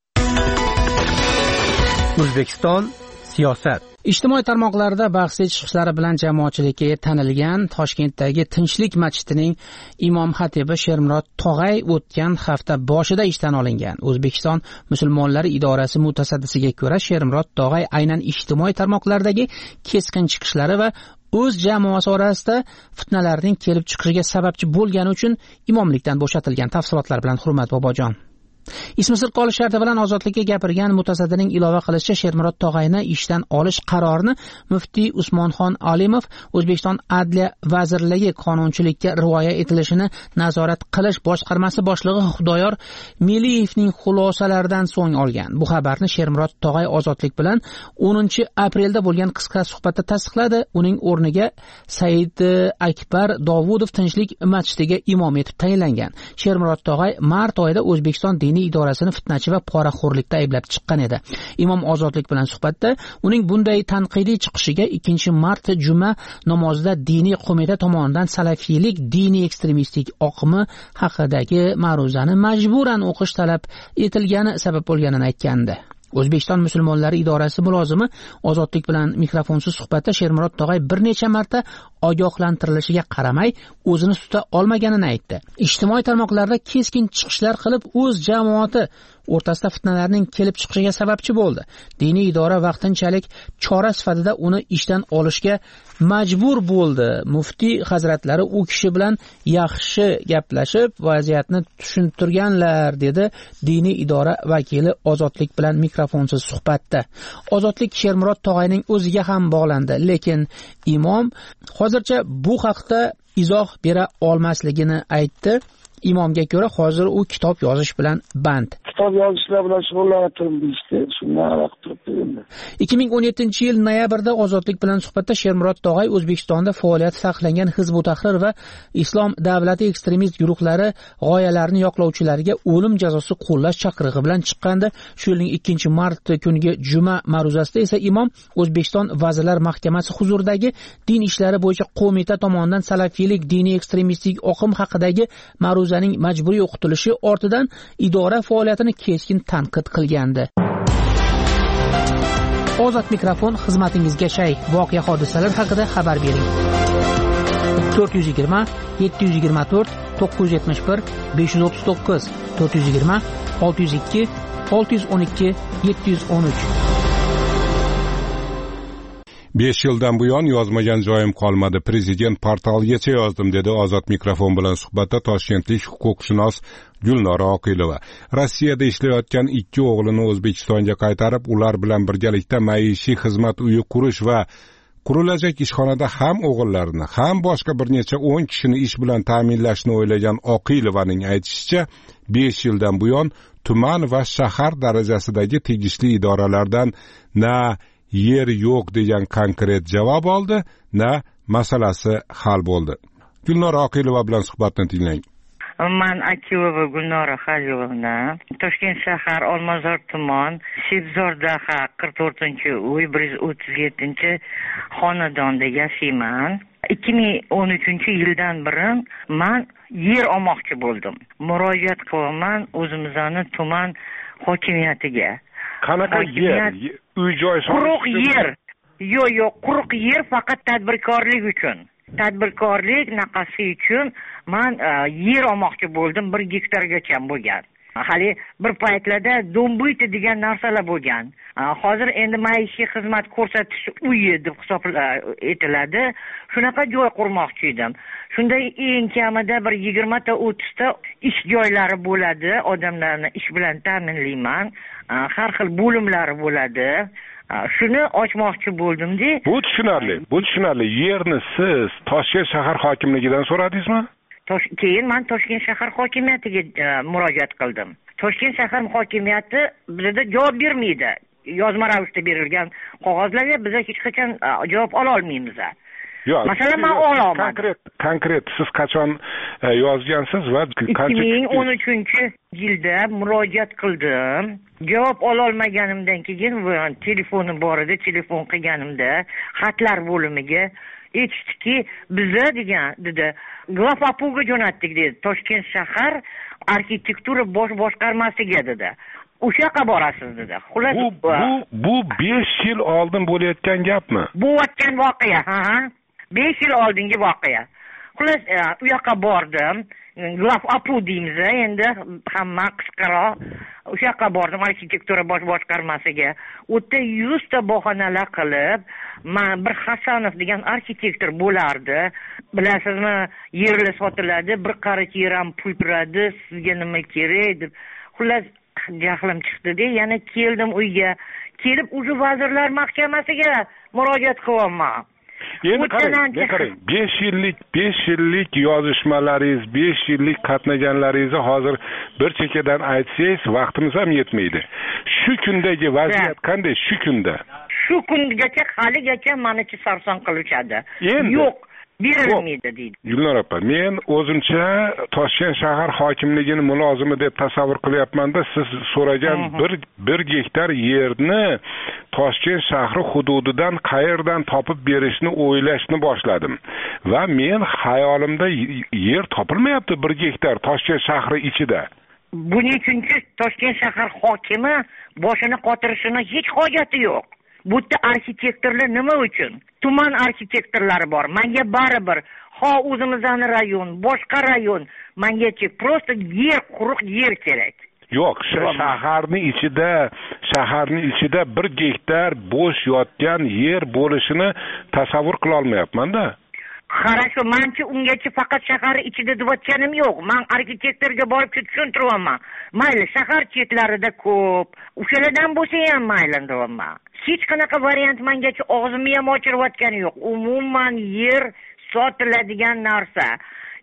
O'zbekiston siyosat. Ijtimoiy tarmoqlarda bahsli chiqishlari bilan jamoatchilikka tanilgan Toshkentdagi Tinchlik masjidining imom xatibi Shermurod Tog'ay o'tgan hafta boshida ishdan olingan. O'zbekiston musulmonlari idorasi mutasaddisiga ko'ra, Shermurod Tog'ay aynan ijtimoiy tarmoqlardagi keskin chiqishlari va o'z jamoasi orasida fitnalarning kelib chiqishiga sababchi bo'lgani uchun imomlikdan bo'shatilgan. Tafsilotlar bilan Hurmat Bobojon. Ismi sir qolish sharti bilan Ozodlikka gapirgan mutasaddining ilova qilishicha, Shermurod Tog'ayni ishdan olish qarorini muftiy Usmonxon Alimov O'zbekiston Adliya vazirligi qonunchilikka rioya etilishini nazorat qilish boshqarmasi boshlig'i Xudoyor Meliyevning xulosalaridan so'ng olgan. Bu xabarni Shermurod Tog'ay Ozodlik bilan o'ninchi aprelda bo'lgan qisqa suhbatda tasdiqladi. Uning o'rniga Said Akbar Dovudov Tinchlik masjidiga imom etib tayinlangan. Shermurod Tog'ay mart oyida O'zbekiston diniy idorasini fitnachi va poraxo'rlikda ayblab chiqqan edi. Imom Ozodlik bilan suhbatda uning bunday tanqidiy chiqishiga ikkinchi mart juma namozida diniy qo'mita tomonidan salafiylik diniy ekstremistik oqimi haqidagi ma'ruzani majburan o'qish talab etilgani sabab bo'lganini aytgandi. O'zbekiston musulmonlari idorasi mulozimi Ozodlik bilan mikrofonsiz suhbatda Shermurod Tog'ay bir necha marta ogohlantirilishiga qaramay o'zini tuta olmaganini aytdi. Ijtimoiy tarmoqlarda keskin chiqishlar qilib o'z jamoati o'rtasida fitnalarning kelib chiqishiga sababchi bo'ldi. Diniy idora vaqtinchalik chora sifatida uni ishdan olishga majbur bo'ldi. Muftiy hazratlari u kishi bilan yaxshi gaplashib, vaziyatni tushuntirganlar, dedi diniy idora vakili Ozodlik bilan mikrofonsiz suhbatda. Ozodlik Shermurod Tog'ayning o'ziga ham bog'landi, lekin imom hozircha bu haqda izoh bera olmasligini aytdi. imomga ko'ra hozir u kitob yozish bilan band. Kitob yozishlar bilan shug'ullanib turibdi, shundan alaq turibdi endi. ikki ming o'n yettinchi yil noyabrda Ozodlik bilan suhbatda Shermurod Tog'ay O'zbekistonda faoliyati taqiqlangan Hizb ut-Tahrir va Islom davlati ekstremist guruhlari g'oyalarini yoqlovchilariga o'lim jazosi qo'llash chaqirig'i bilan chiqqandi. Shu yilning ikkinchi mart kuniga juma ma'ruzasida esa imom O'zbekiston Vazirlar Mahkamasi huzuridagi din ishlari bo'yicha qo'mita tomonidan salafiylik diniy ekstremistik oqim haqidagi ma'ruzaning majburiy o'qitilishi ortidan idora faoliyatini keskin tanqid qilgandi. Ozod mikrofon xizmatingizga shay. Voqea hodisalar haqida xabar bering. to'rt yuz yigirma yetti yuz yigirma to'rt to'qqiz yuz yetmish bir besh yuz o'ttiz to'qqiz to'rt yuz yigirma olti yuz ikki olti yuz o'n ikki yetti yuz o'n uch. besh yildan buyon yozmagan joyim qolmadi. Prezident portaligacha yozdim, dedi Ozod mikrofon bilan suhbatda toshkentlik huquqshunos Gulnora Oqilova. Rossiyada ishlayotgan ikki o'g'lini O'zbekistonga qaytarib, ular bilan birgalikda maishiy xizmat uyi qurish va qurilajak ishxonada ham o'g'illarini, ham boshqa bir necha o'n kishini ish bilan ta'minlashni o'ylagan Oqilovaning aytishicha, besh yildan buyon tuman va shahar darajasidagi tegishli idoralardan na yer yo'q degan konkret javob oldi, na masalasi hal bo'ldi. Gulnora Oqilova bilan suhbatni tinglang. Man Akilova Gulnora Xaliyovna, Toshkent shahar Olmazor tuman Shibzordaha qirq to'rtinchi uy bir yuz o'ttiz yettinchi xonadonda yashayman. ikki ming o'n uchinchi yildan beri man yer olmoqchi bo'ldim. Murojaat qilaman o'zimizni tuman hokimiyatiga. Qanaqa yer? Uy joy quruq yer. Yo'q, yo'q, quruq yer faqat tadbirkorlik uchun. Tadbirkorlik naqasi uchun men yer olmoqchi bo'ldim, bir gektargacha bo'lgan. Hali bir paytlarda do'mbuyt degan narsalar bo'lgan. Hozir endi maishiy xizmat ko'rsatish uyi deb hisob etiladi. Shunaqa joy qurmoqchi edim. Shunda eng kamida bir yigirma ta o'ttiz ta ish joylari bo'ladi. Odamlarni ish bilan ta'minlayman. Har xil bo'limlari bo'ladi. Shuni ochmoqchi bo'ldim-da. Bu tushunarli. Bu tushunarli. Yerni siz Toshkent shahar hokimligidan so'radingizmi? Keyin men Toshkent shahar hokimiyatiga murojaat qildim. Toshkent shahar hokimiyati bizga javob bermaydi. Yozma ravishda berilgan qog'ozlarga biz hech qachon javob ola olmaymiz. Yo'q. Masalan, men olaman. Konkret, konkret siz qachon yozgansiz va ikki ming o'n uchinchi yilda murojaat qildim. Javob ola olmaganimdan keyin telefonim bor edi, telefon qilganimda xatlar bo'limiga aytishdiki, biza degan dedi, Glafapuga jo'natdik dedi. Toshkent shahar arxitektura bosh boshqarmasiga dedi. O'sha yoqqa borasiz dedi. Xullas bu bu bu besh yil oldin bo'layotgan gapmi? Bu o'tgan voqea, ha. besh yil oldingi voqea. Xullas u yoqqa bordim. Glafapu deymiz, endi hamma qisqaroq. O'sha yoqqa bordim arxitektura bosh boshqarmasiga. U yerda yuz ta bahonalar qilib, men bir Hasanov degan arxitektor bo'lardi. Bilasizmi, yerlar sotiladi, bir qarich yer ham pul turadi, sizga nima kerak deb. Xullas jahlim chiqdi-da, yana keldim uyga. Kelib o'sha vazirlar mahkamasiga murojaat qilyapman. Endi qarang, qarang, besh yillik, besh yillik yozishmalaringiz, besh yillik qatnaganlaringizni hozir bir chekkadan aytsangiz, vaqtimiz ham yetmaydi. Shu kundagi vaziyat qanday shu kunda? Shu kungacha haligacha menichi sarson qilishadi. Yo'q, berilmaydi deydi. Gulnora opa, men o'zimcha Toshkent shahar hokimligini mulozimi deb tasavvur qilyapman-da, siz so'ragan bir bir gektar yerni Toshkent shahri hududidan qayerdan topib berishni o'ylashni boshladim. Va men xayolimda yer topilmayapti bir gektar Toshkent shahri ichida. Buning uchun Toshkent shahar hokimi boshini qotirishini hech hojati yo'q. Bu yerda arxitektorlar nima uchun? Tuman arxitektorlari bor. Menga baribir. Ho o'zimizning rayon, boshqa rayon, mengachi prosta yer, quruq yer kerak. Yo'q, shaharni ichida, shaharni ichida bir gektar bo'sh yotgan yer bo'lishini tasavvur qila olmayapman-da. Qarashu, menchi ungacha faqat shahar ichida deyotganim yo'q. Men arxitektorga borib tushuntiryapman. Mayli, shahar chetlarida ko'p. O'shalardan bo'lsa ham mayli deyapman. Hech qanaqa variant mengacha og'zimni ham ochirayotgani yo'q. Umuman yer sotiladigan narsa.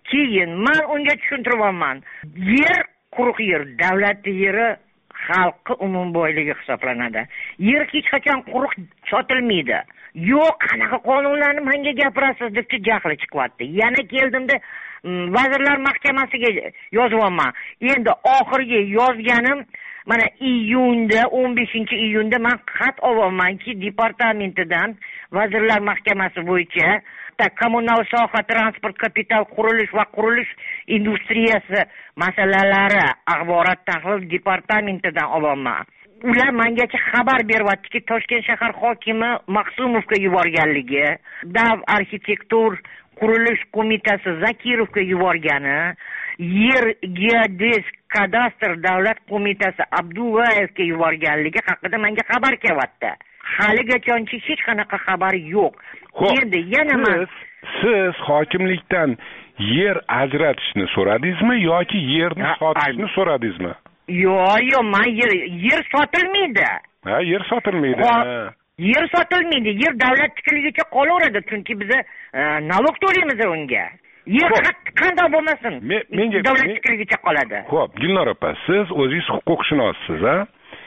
keyin man unga tushuntiryapman, yer quruq yer, davlatning yeri xalqi umum boyligi hisoblanadi. Yer hech qachon quruq sotilmaydi. Yo'q, qanaqa qonunlarni menga gapirasiz deb jahli chiqyapti. Yana keldimda Vazirlar Mahkamasiga yozyapman. Endi oxirgi yozganim mana iyunda, o'n beshinchi iyunda men xat olyapmanki, departamentidan Vazirlar Mahkamasi bo'yicha kommunal soha, transport, kapital, qurilish va qurilish industriyasi masalalari axborot tahlil departamentidan olyapman. Ular mengacha xabar beryaptiki, Toshkent shahar hokimi Maqsumovga yuborganligi, Dav arxitektur qurilish qo'mitasi Zakirovga yuborgani, yer geodezik kadastr davlat qo'mitasi Abdullayevga yuborganligi haqida menga xabar kelyapti. Haligacha hech qanaqa xabar yo'q. Endi yana men siz hokimlikdan yer ajratishni so'radingizmi yoki yerni sotishni so'radingizmi? Yo'q, yo'q, men yer yer sotilmaydi. Ha, yer sotilmaydi. Yer sotilmaydi. Yer davlatnikiligicha qolaveradi, chunki biz nalog to'laymiz unga. Yer qanday bo'lmasin, davlatnikiligicha qoladi. Xo'p, Gulnor opa, siz o'zingiz huquqshunossiz, ha?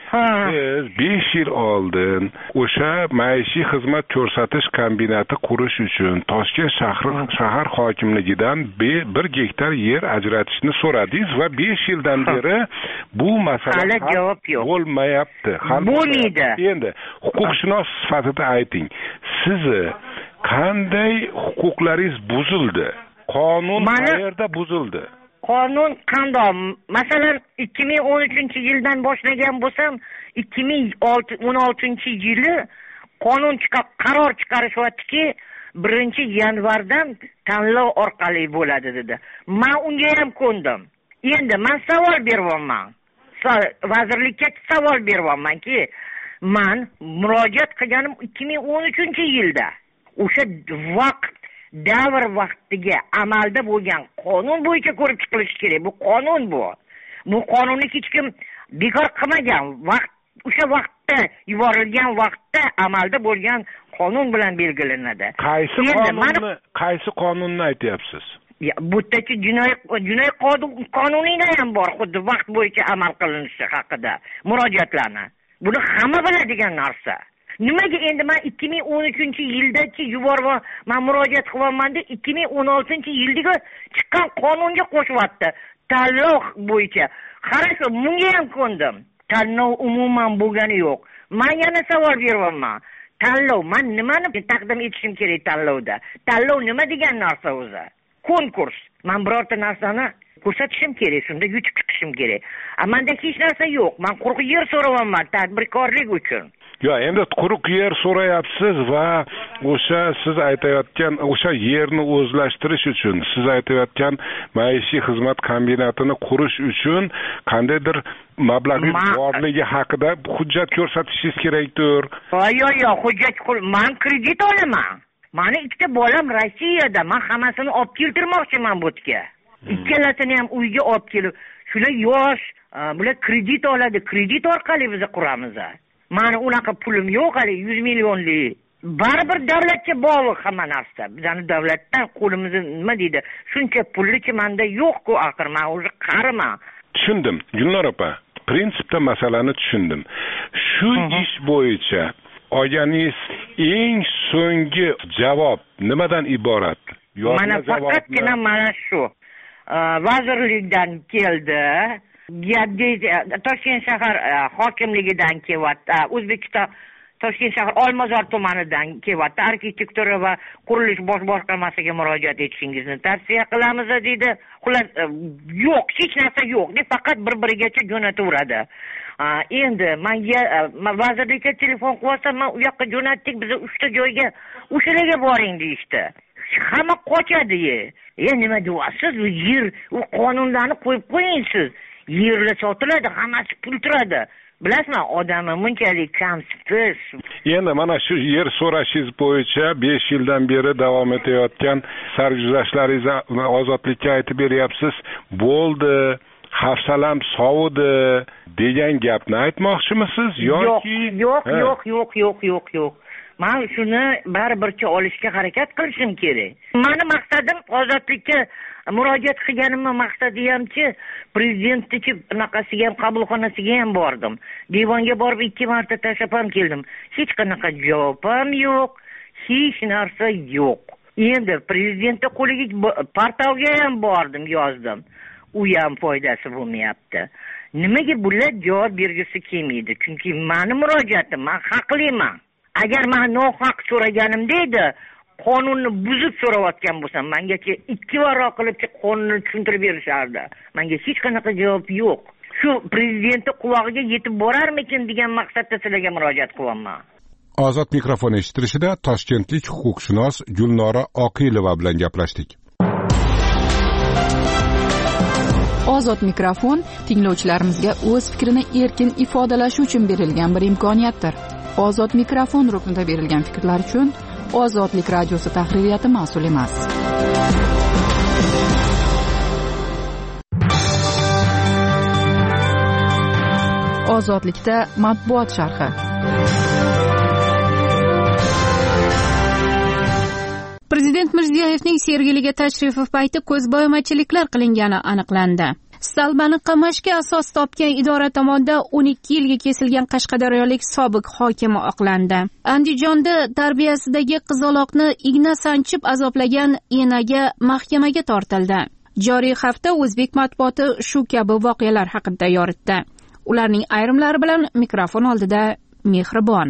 Siz besh yil oldin o'sha maishiy xizmat ko'rsatish kombinati qurish uchun Toshkent shahri shahar hokimligidan bir gektar yer ajratishni so'radingiz va besh yildan beri bu masala hali javob yo'q. Bo'lmayapti. Bo'lmaydi. Endi huquqshunos sifatida ayting. Sizni qanday huquqlaringiz buzildi? Qonun qayerda buzildi? Qonun qanday? Masalan, ikki ming o'n uchinchi yildan boshlagan bo'lsam, ikki ming o'n oltinchi yili qonun chiqib qaror chiqarishyaptiki, birinchi yanvardan tanlov orqali bo'ladi dedi. Men unga ham ko'ndim. Endi men savol beryapman. Vazirlikka savol beryapmanki, men murojaat qilganim ikki ming o'n uchinchi yilda. O'sha vaqt davr vaqtiga amalda bo'lgan qonun bo'yicha ko'rib chiqilishi kerak. Bu qonun bu. Bu qonunni hech kim bekor qilmagan. Vaqt o'sha vaqtda yuborilgan vaqtda amalda bo'lgan qonun bilan belgilanadi. Qaysi qonunni, qaysi qonunni aytyapsiz? Ya, bu yerda jinoiy jinoiy qonunida ham bor, xuddi vaqt bo'yicha amal qilinishi haqida murojaatlarni. Buni hamma biladigan narsa. Nimaga endi men ikki ming o'n uchinchi yildachi yuborib, men murojaat qilyapman-da, ikki ming o'n oltinchi yildagi chiqqan qonunga qo'shyapti. Tanlov bo'yicha. Qarasho, bunga ham ko'ndim. Tanlov umuman bo'lgani yo'q. Men yana savol beryapman. Tanlov, men nimani taqdim etishim kerak tanlovda? Tanlov nima degan narsa o'zi? Konkurs. Men birorta narsani ko'rsatishim kerak, shunda yutib chiqishim kerak. Amanda hech narsa yo'q. Men quruq yer so'rayapman tadbirkorlik uchun. Yo, endi quruq yer so'rayapsiz va o'sha siz aytayotgan o'sha yerni o'zlashtirish uchun, siz aytayotgan maishiy xizmat kombinatini qurish uchun qandaydir mablag'ingiz borligi haqida hujjat ko'rsatishingiz kerakdir. Yo'q, yo'q, hujjat men kredit olaman. Mani ikkita bolam Rossiyada, men hammasini olib keltirmoqchiman bu yerga. Ikkalasini ham uyga olib kelib, shular yosh, bular kredit oladi, kredit orqali biz quramiz. Mani unaqa pulim yo'q, hali yuz millionlik. Baribir davlatga bog'liq hamma narsa. Bizani davlatdan qo'limizni nima deydi? Shuncha pullichi menda yo'q-ku, axir men o'zi qariman. Tushundim, Gulnor opa. Prinsipda masalani tushundim. Shu ish bo'yicha olganingiz eng so'nggi javob nimadan iborat? Mana faqatgina mana shu. Vazirlikdan keldi. Toshkent shahar hokimligidan kelyapti. O'zbekiston Toshkent shahar Olmazor tumanidan kelyapti. Arxitektura va qurilish bosh boshqarmasiga murojaat etishingizni tavsiya qilamiz dedi. Xullas, yo'q, hech narsa yo'q. Faqat bir-birigacha jo'nataveradi. Endi men vazirlikka telefon qilyapsam, men u yoqqa jo'natdik, biz uchta joyga o'shalarga boring deyishdi. Hamma qochadi. E nima deyapsiz? U yer, u qonunlarni qo'yib qo'ying siz. Yerlar sotiladi, hammasi pul turadi. Bilasizmi, odamni bunchalik kamsiz. Endi mana shu yer so'rashingiz bo'yicha besh yildan beri davom etayotgan sarguzashtlaringizni ozodlikka aytib beryapsiz. Bo'ldi, hafsalam sovudi degan gapni aytmoqchimisiz yoki yo'q, yo'q, yo'q, yo'q, yo'q, yo'q. man shuni baribircha olishga harakat qilishim kerak. Mani maqsadim ozodlikka murojaat qilganimni maqsadi hamki, prezidentniki bunaqasiga ham qabulxonasiga ham bordim. Divonga borib ikki marta tashlab ham keldim. Hech qanaqa javob ham yo'q, hech narsa yo'q. Endi prezidentning qo'liga portalga ham bordim, yozdim. U ham foydasi bo'lmayapti. Nimaga bular javob bergisi kelmaydi? Chunki meni murojaatim, men haqliman. Agar men nohaq so'raganimda edi, qonunni buzib so'rayotgan bo'lsam, mengacha ikki varaq qilib qonunni tushuntirib berishardi. Menga hech qanaqa javob yo'q. Shu prezidentning qulog'iga yetib borarmikin degan maqsadda sizlarga murojaat qilyapman. Ozod mikrofon eshittirishida toshkentlik huquqshunos Gulnora Oqilova bilan gaplashdik. Ozod mikrofon tinglovchilarimizga o'z fikrini erkin ifodalashi uchun berilgan bir imkoniyatdir. Ozod mikrofon ruknida berilgan fikrlar uchun Ozodlik radiosi tahririyati mas'ul emas. Ozodlikda matbuot sharhi. Prezident Mirziyoyevning Sergeliga tashrifi payti ko'zbo'yamachiliklar qilingani aniqlandi. Salbani qamashga asos topgan idora tomonidan o'n ikki yilga kesilgan qashqadaryolik sobiq hokimi oqlandi. Andijonda tarbiyasidagi qizaloqni igna sanchib azoblagan enaga mahkamaga tortildi. Joriy hafta o'zbek matbuoti shu kabi voqealar haqida yoritdi. Ularning ayrimlari bilan mikrofon oldida Mehribon.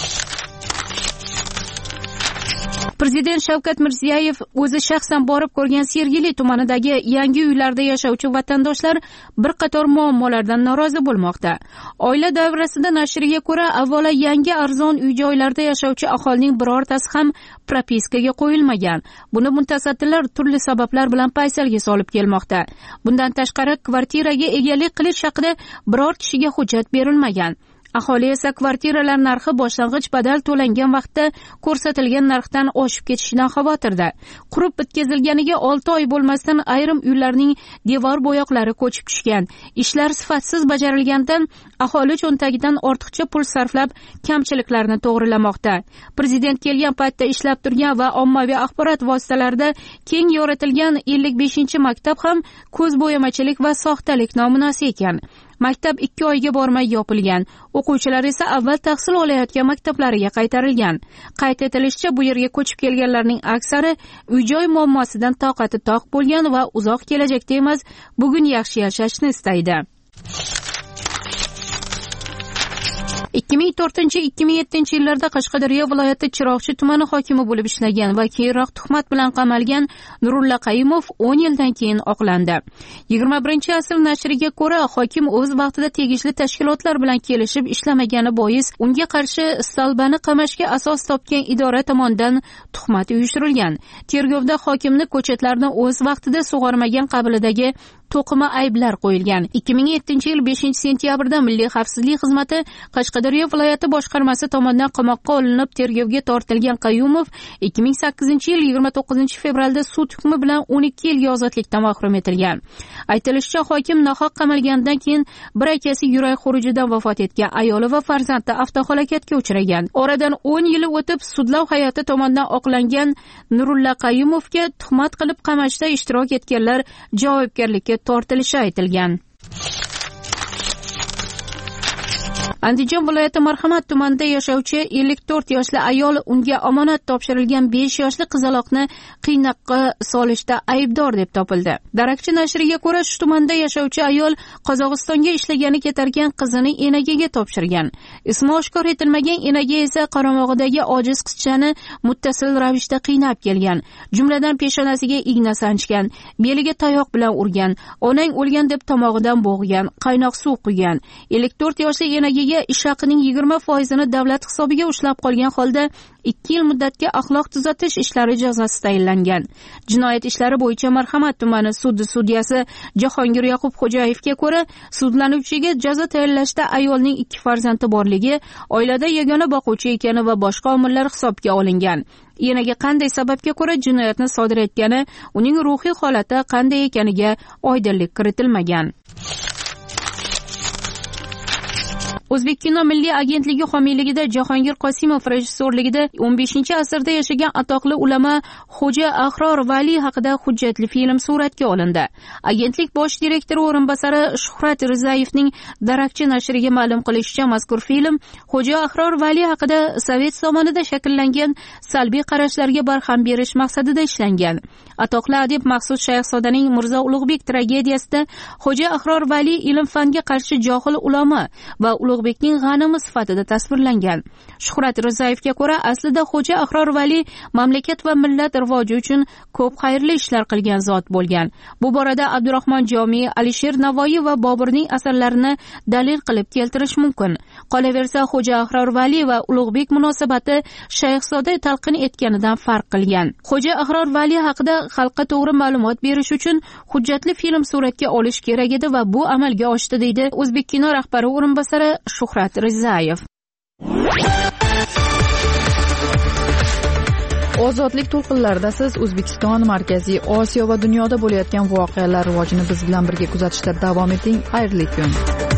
Prezident Shavkat Mirziyoyev o'zi shaxsan borib ko'rgan Sergeli tumanidagi yangi uylarda yashovchi vatandoshlar bir qator muammolardan norozi bo'lmoqda. Oila davrasida nashriga ko'ra, avvalo yangi arzon uy-joylarda yashovchi aholining birortasi ham propiskaga qo'yilmagan. Buni mutasaddilar turli sabablar bilan paysalga solib kelmoqda. Bundan tashqari, kvartiraga egalik qilish haqida biror kishiga hujjat berilmagan. Aholi esa kvartiralar narxi boshlang'ich badal to'langan vaqtda ko'rsatilgan narxdan oshib ketishidan xavotirda. Qurib bitkazilganiga olti oy bo'lmasdan ayrim uylarning devor bo'yoqlari ko'chib tushgan. Ishlar sifatsiz bajarilgandan aholi cho'ntagidan ortiqcha pul sarflab kamchiliklarni to'g'rilamoqda. Prezident kelgan paytda ishlab turgan va ommaviy axborot vositalarida keng yoritilgan ellik beshinchi maktab ham ko'zbo'yamachilik va soxtalik namunasi ekan. Maktab ikki oyga bormay yopilgan. O'quvchilar esa avval tahsil olayotgan maktablariga qaytarilgan. Qayd etilishicha, bu yerga ko'chib kelganlarning aksari uy-joy muammosidan toqati toq bo'lgan va uzoq kelajakda emas, bugun yaxshi yashashni istaydi. ikki ming to'rtinchi - ikki ming yettinchi yillarda Qashqadaryo viloyati Chiroqchi tumani hokimi bo'lib ishlagan va keyinroq tuhmat bilan qamalgan Nurulla Qayumov o'n yildan keyin oqlandi. yigirma birinchi asr nashriga ko'ra, hokim o'z vaqtida tegishli tashkilotlar bilan kelishib ishlamagani bois unga qarshi salbani qamashga asos topgan idora tomonidan tuhmat uyushtirilgan. Tergovda hokimni ko'chatlarni o'z vaqtida sug'ormagan qabilidagi to'qima ayblar qo'yilgan. ikki ming yettinchi yil beshinchi sentyabrda Milliy xavfsizlik xizmati Qashqadaryo viloyati boshqarmasi tomonidan qamoqqa olinib tergovga tortilgan Qayumov ikki ming sakkizinchi yil yigirma to'qqizinchi fevralda sud hukmi bilan o'n ikki yilga ozodlikdan mahrum etilgan. Aytilishicha, hokim nohaq qamalgandan keyin bir akasi yurak xurujidan vafot etgan, ayoli va farzandi avtohalokatga uchragan. Oradan o'n yil o'tib sudlov hay'ati tomonidan oqlangan Nurulla Qayumovga tuhmat qilib qamashda ishtirok etganlar javobgarlikka tortilishi aytilgan. Andijon viloyati Marhamat tumanida yashovchi ellik to'rt yoshli ayol unga omonat topshirilgan besh yoshli qizaloqni qiynoqqa solishda aybdor deb topildi. Darakchi nashriga ko'ra, shu tumanda yashovchi ayol Qozog'istonga ishlagani ketargan qizini enagiga topshirgan. Ismi oshkor etilmagan enaga esa qaramog'idagi ojiz qizchani muttasil ravishda qiynab kelgan. Jumladan peshonasiga igna sanchgan, beliga tayoq bilan urgan, onang o'lgan deb tomog'idan bo'g'gan, qaynoq suv quygan. ellik to'rt yoshli enagiga ish haqining yigirma foizini davlat hisobiga ushlab qolgan holda ikki yil muddatga axloq tuzatish ishlari jazosi tayinlangan. Jinoyat ishlari bo'yicha Marhamat tumani sudi sudyasi Jahongir Yoqubxo'jayevga ko'ra, sudlanuvchiga jazo tayinlashda ayolning ikki farzandi borligi, oilada yagona boquvchi ekani va boshqa omillar hisobga olingan. Enaga qanday sababga ko'ra jinoyatni sodir etgani, uning ruhiy holati qanday ekaniga oydinlik kiritilmagan. O'zbekkino milliy agentligi homiyligida Jahongir Qosimov rejissyorligida o'n beshinchi asrda yashagan atoqli ulamo Xo'ja Ahror Valiy haqida hujjatli film suratga olindi. Agentlik bosh direktori o'rinbosari Shuhrat Rizayevning Darakchi nashriga ma'lum qilishicha, mazkur film Xo'ja Ahror Valiy haqida sovet zamonida shakllangan salbiy qarashlarga barham berish maqsadida ishlangan. Atoqli adib Maqsud Shayxzodaning Mirzo Ulug'bek tragediyasida Xo'ja Ahror Valiy ilm-fanga qarshi johil ulamo va Ulug'bekning g'animi sifatida tasvirlangan. Shuhrat Rizayevga ko'ra, aslida Xo'ja Ahror Valiy mamlakat va millat rivoji uchun ko'p xayrli ishlar qilgan zot bo'lgan. Bu borada Abdurahmon Jomiy, Alisher Navoiy va Boburning asarlarini dalil qilib keltirish mumkin. Qolaversa, Xo'ja Ahror Valiy va Ulug'bek munosabati Shayxzoda talqin etganidan farq qilgan. Xo'ja Ahror Valiy haqida xalqqa to'g'ri ma'lumot berish uchun hujjatli film suratga olish kerak edi va bu amalga oshdi, deydi O'zbekkino rahbari o'rinbosari Shuhrat Rizayev. Ozodlik to'lqinlarida siz O'zbekiston, Markaziy Osiyo va dunyoda bo'layotgan voqealar rivojini biz bilan birga kuzatishda davom eting. Xayrli kun.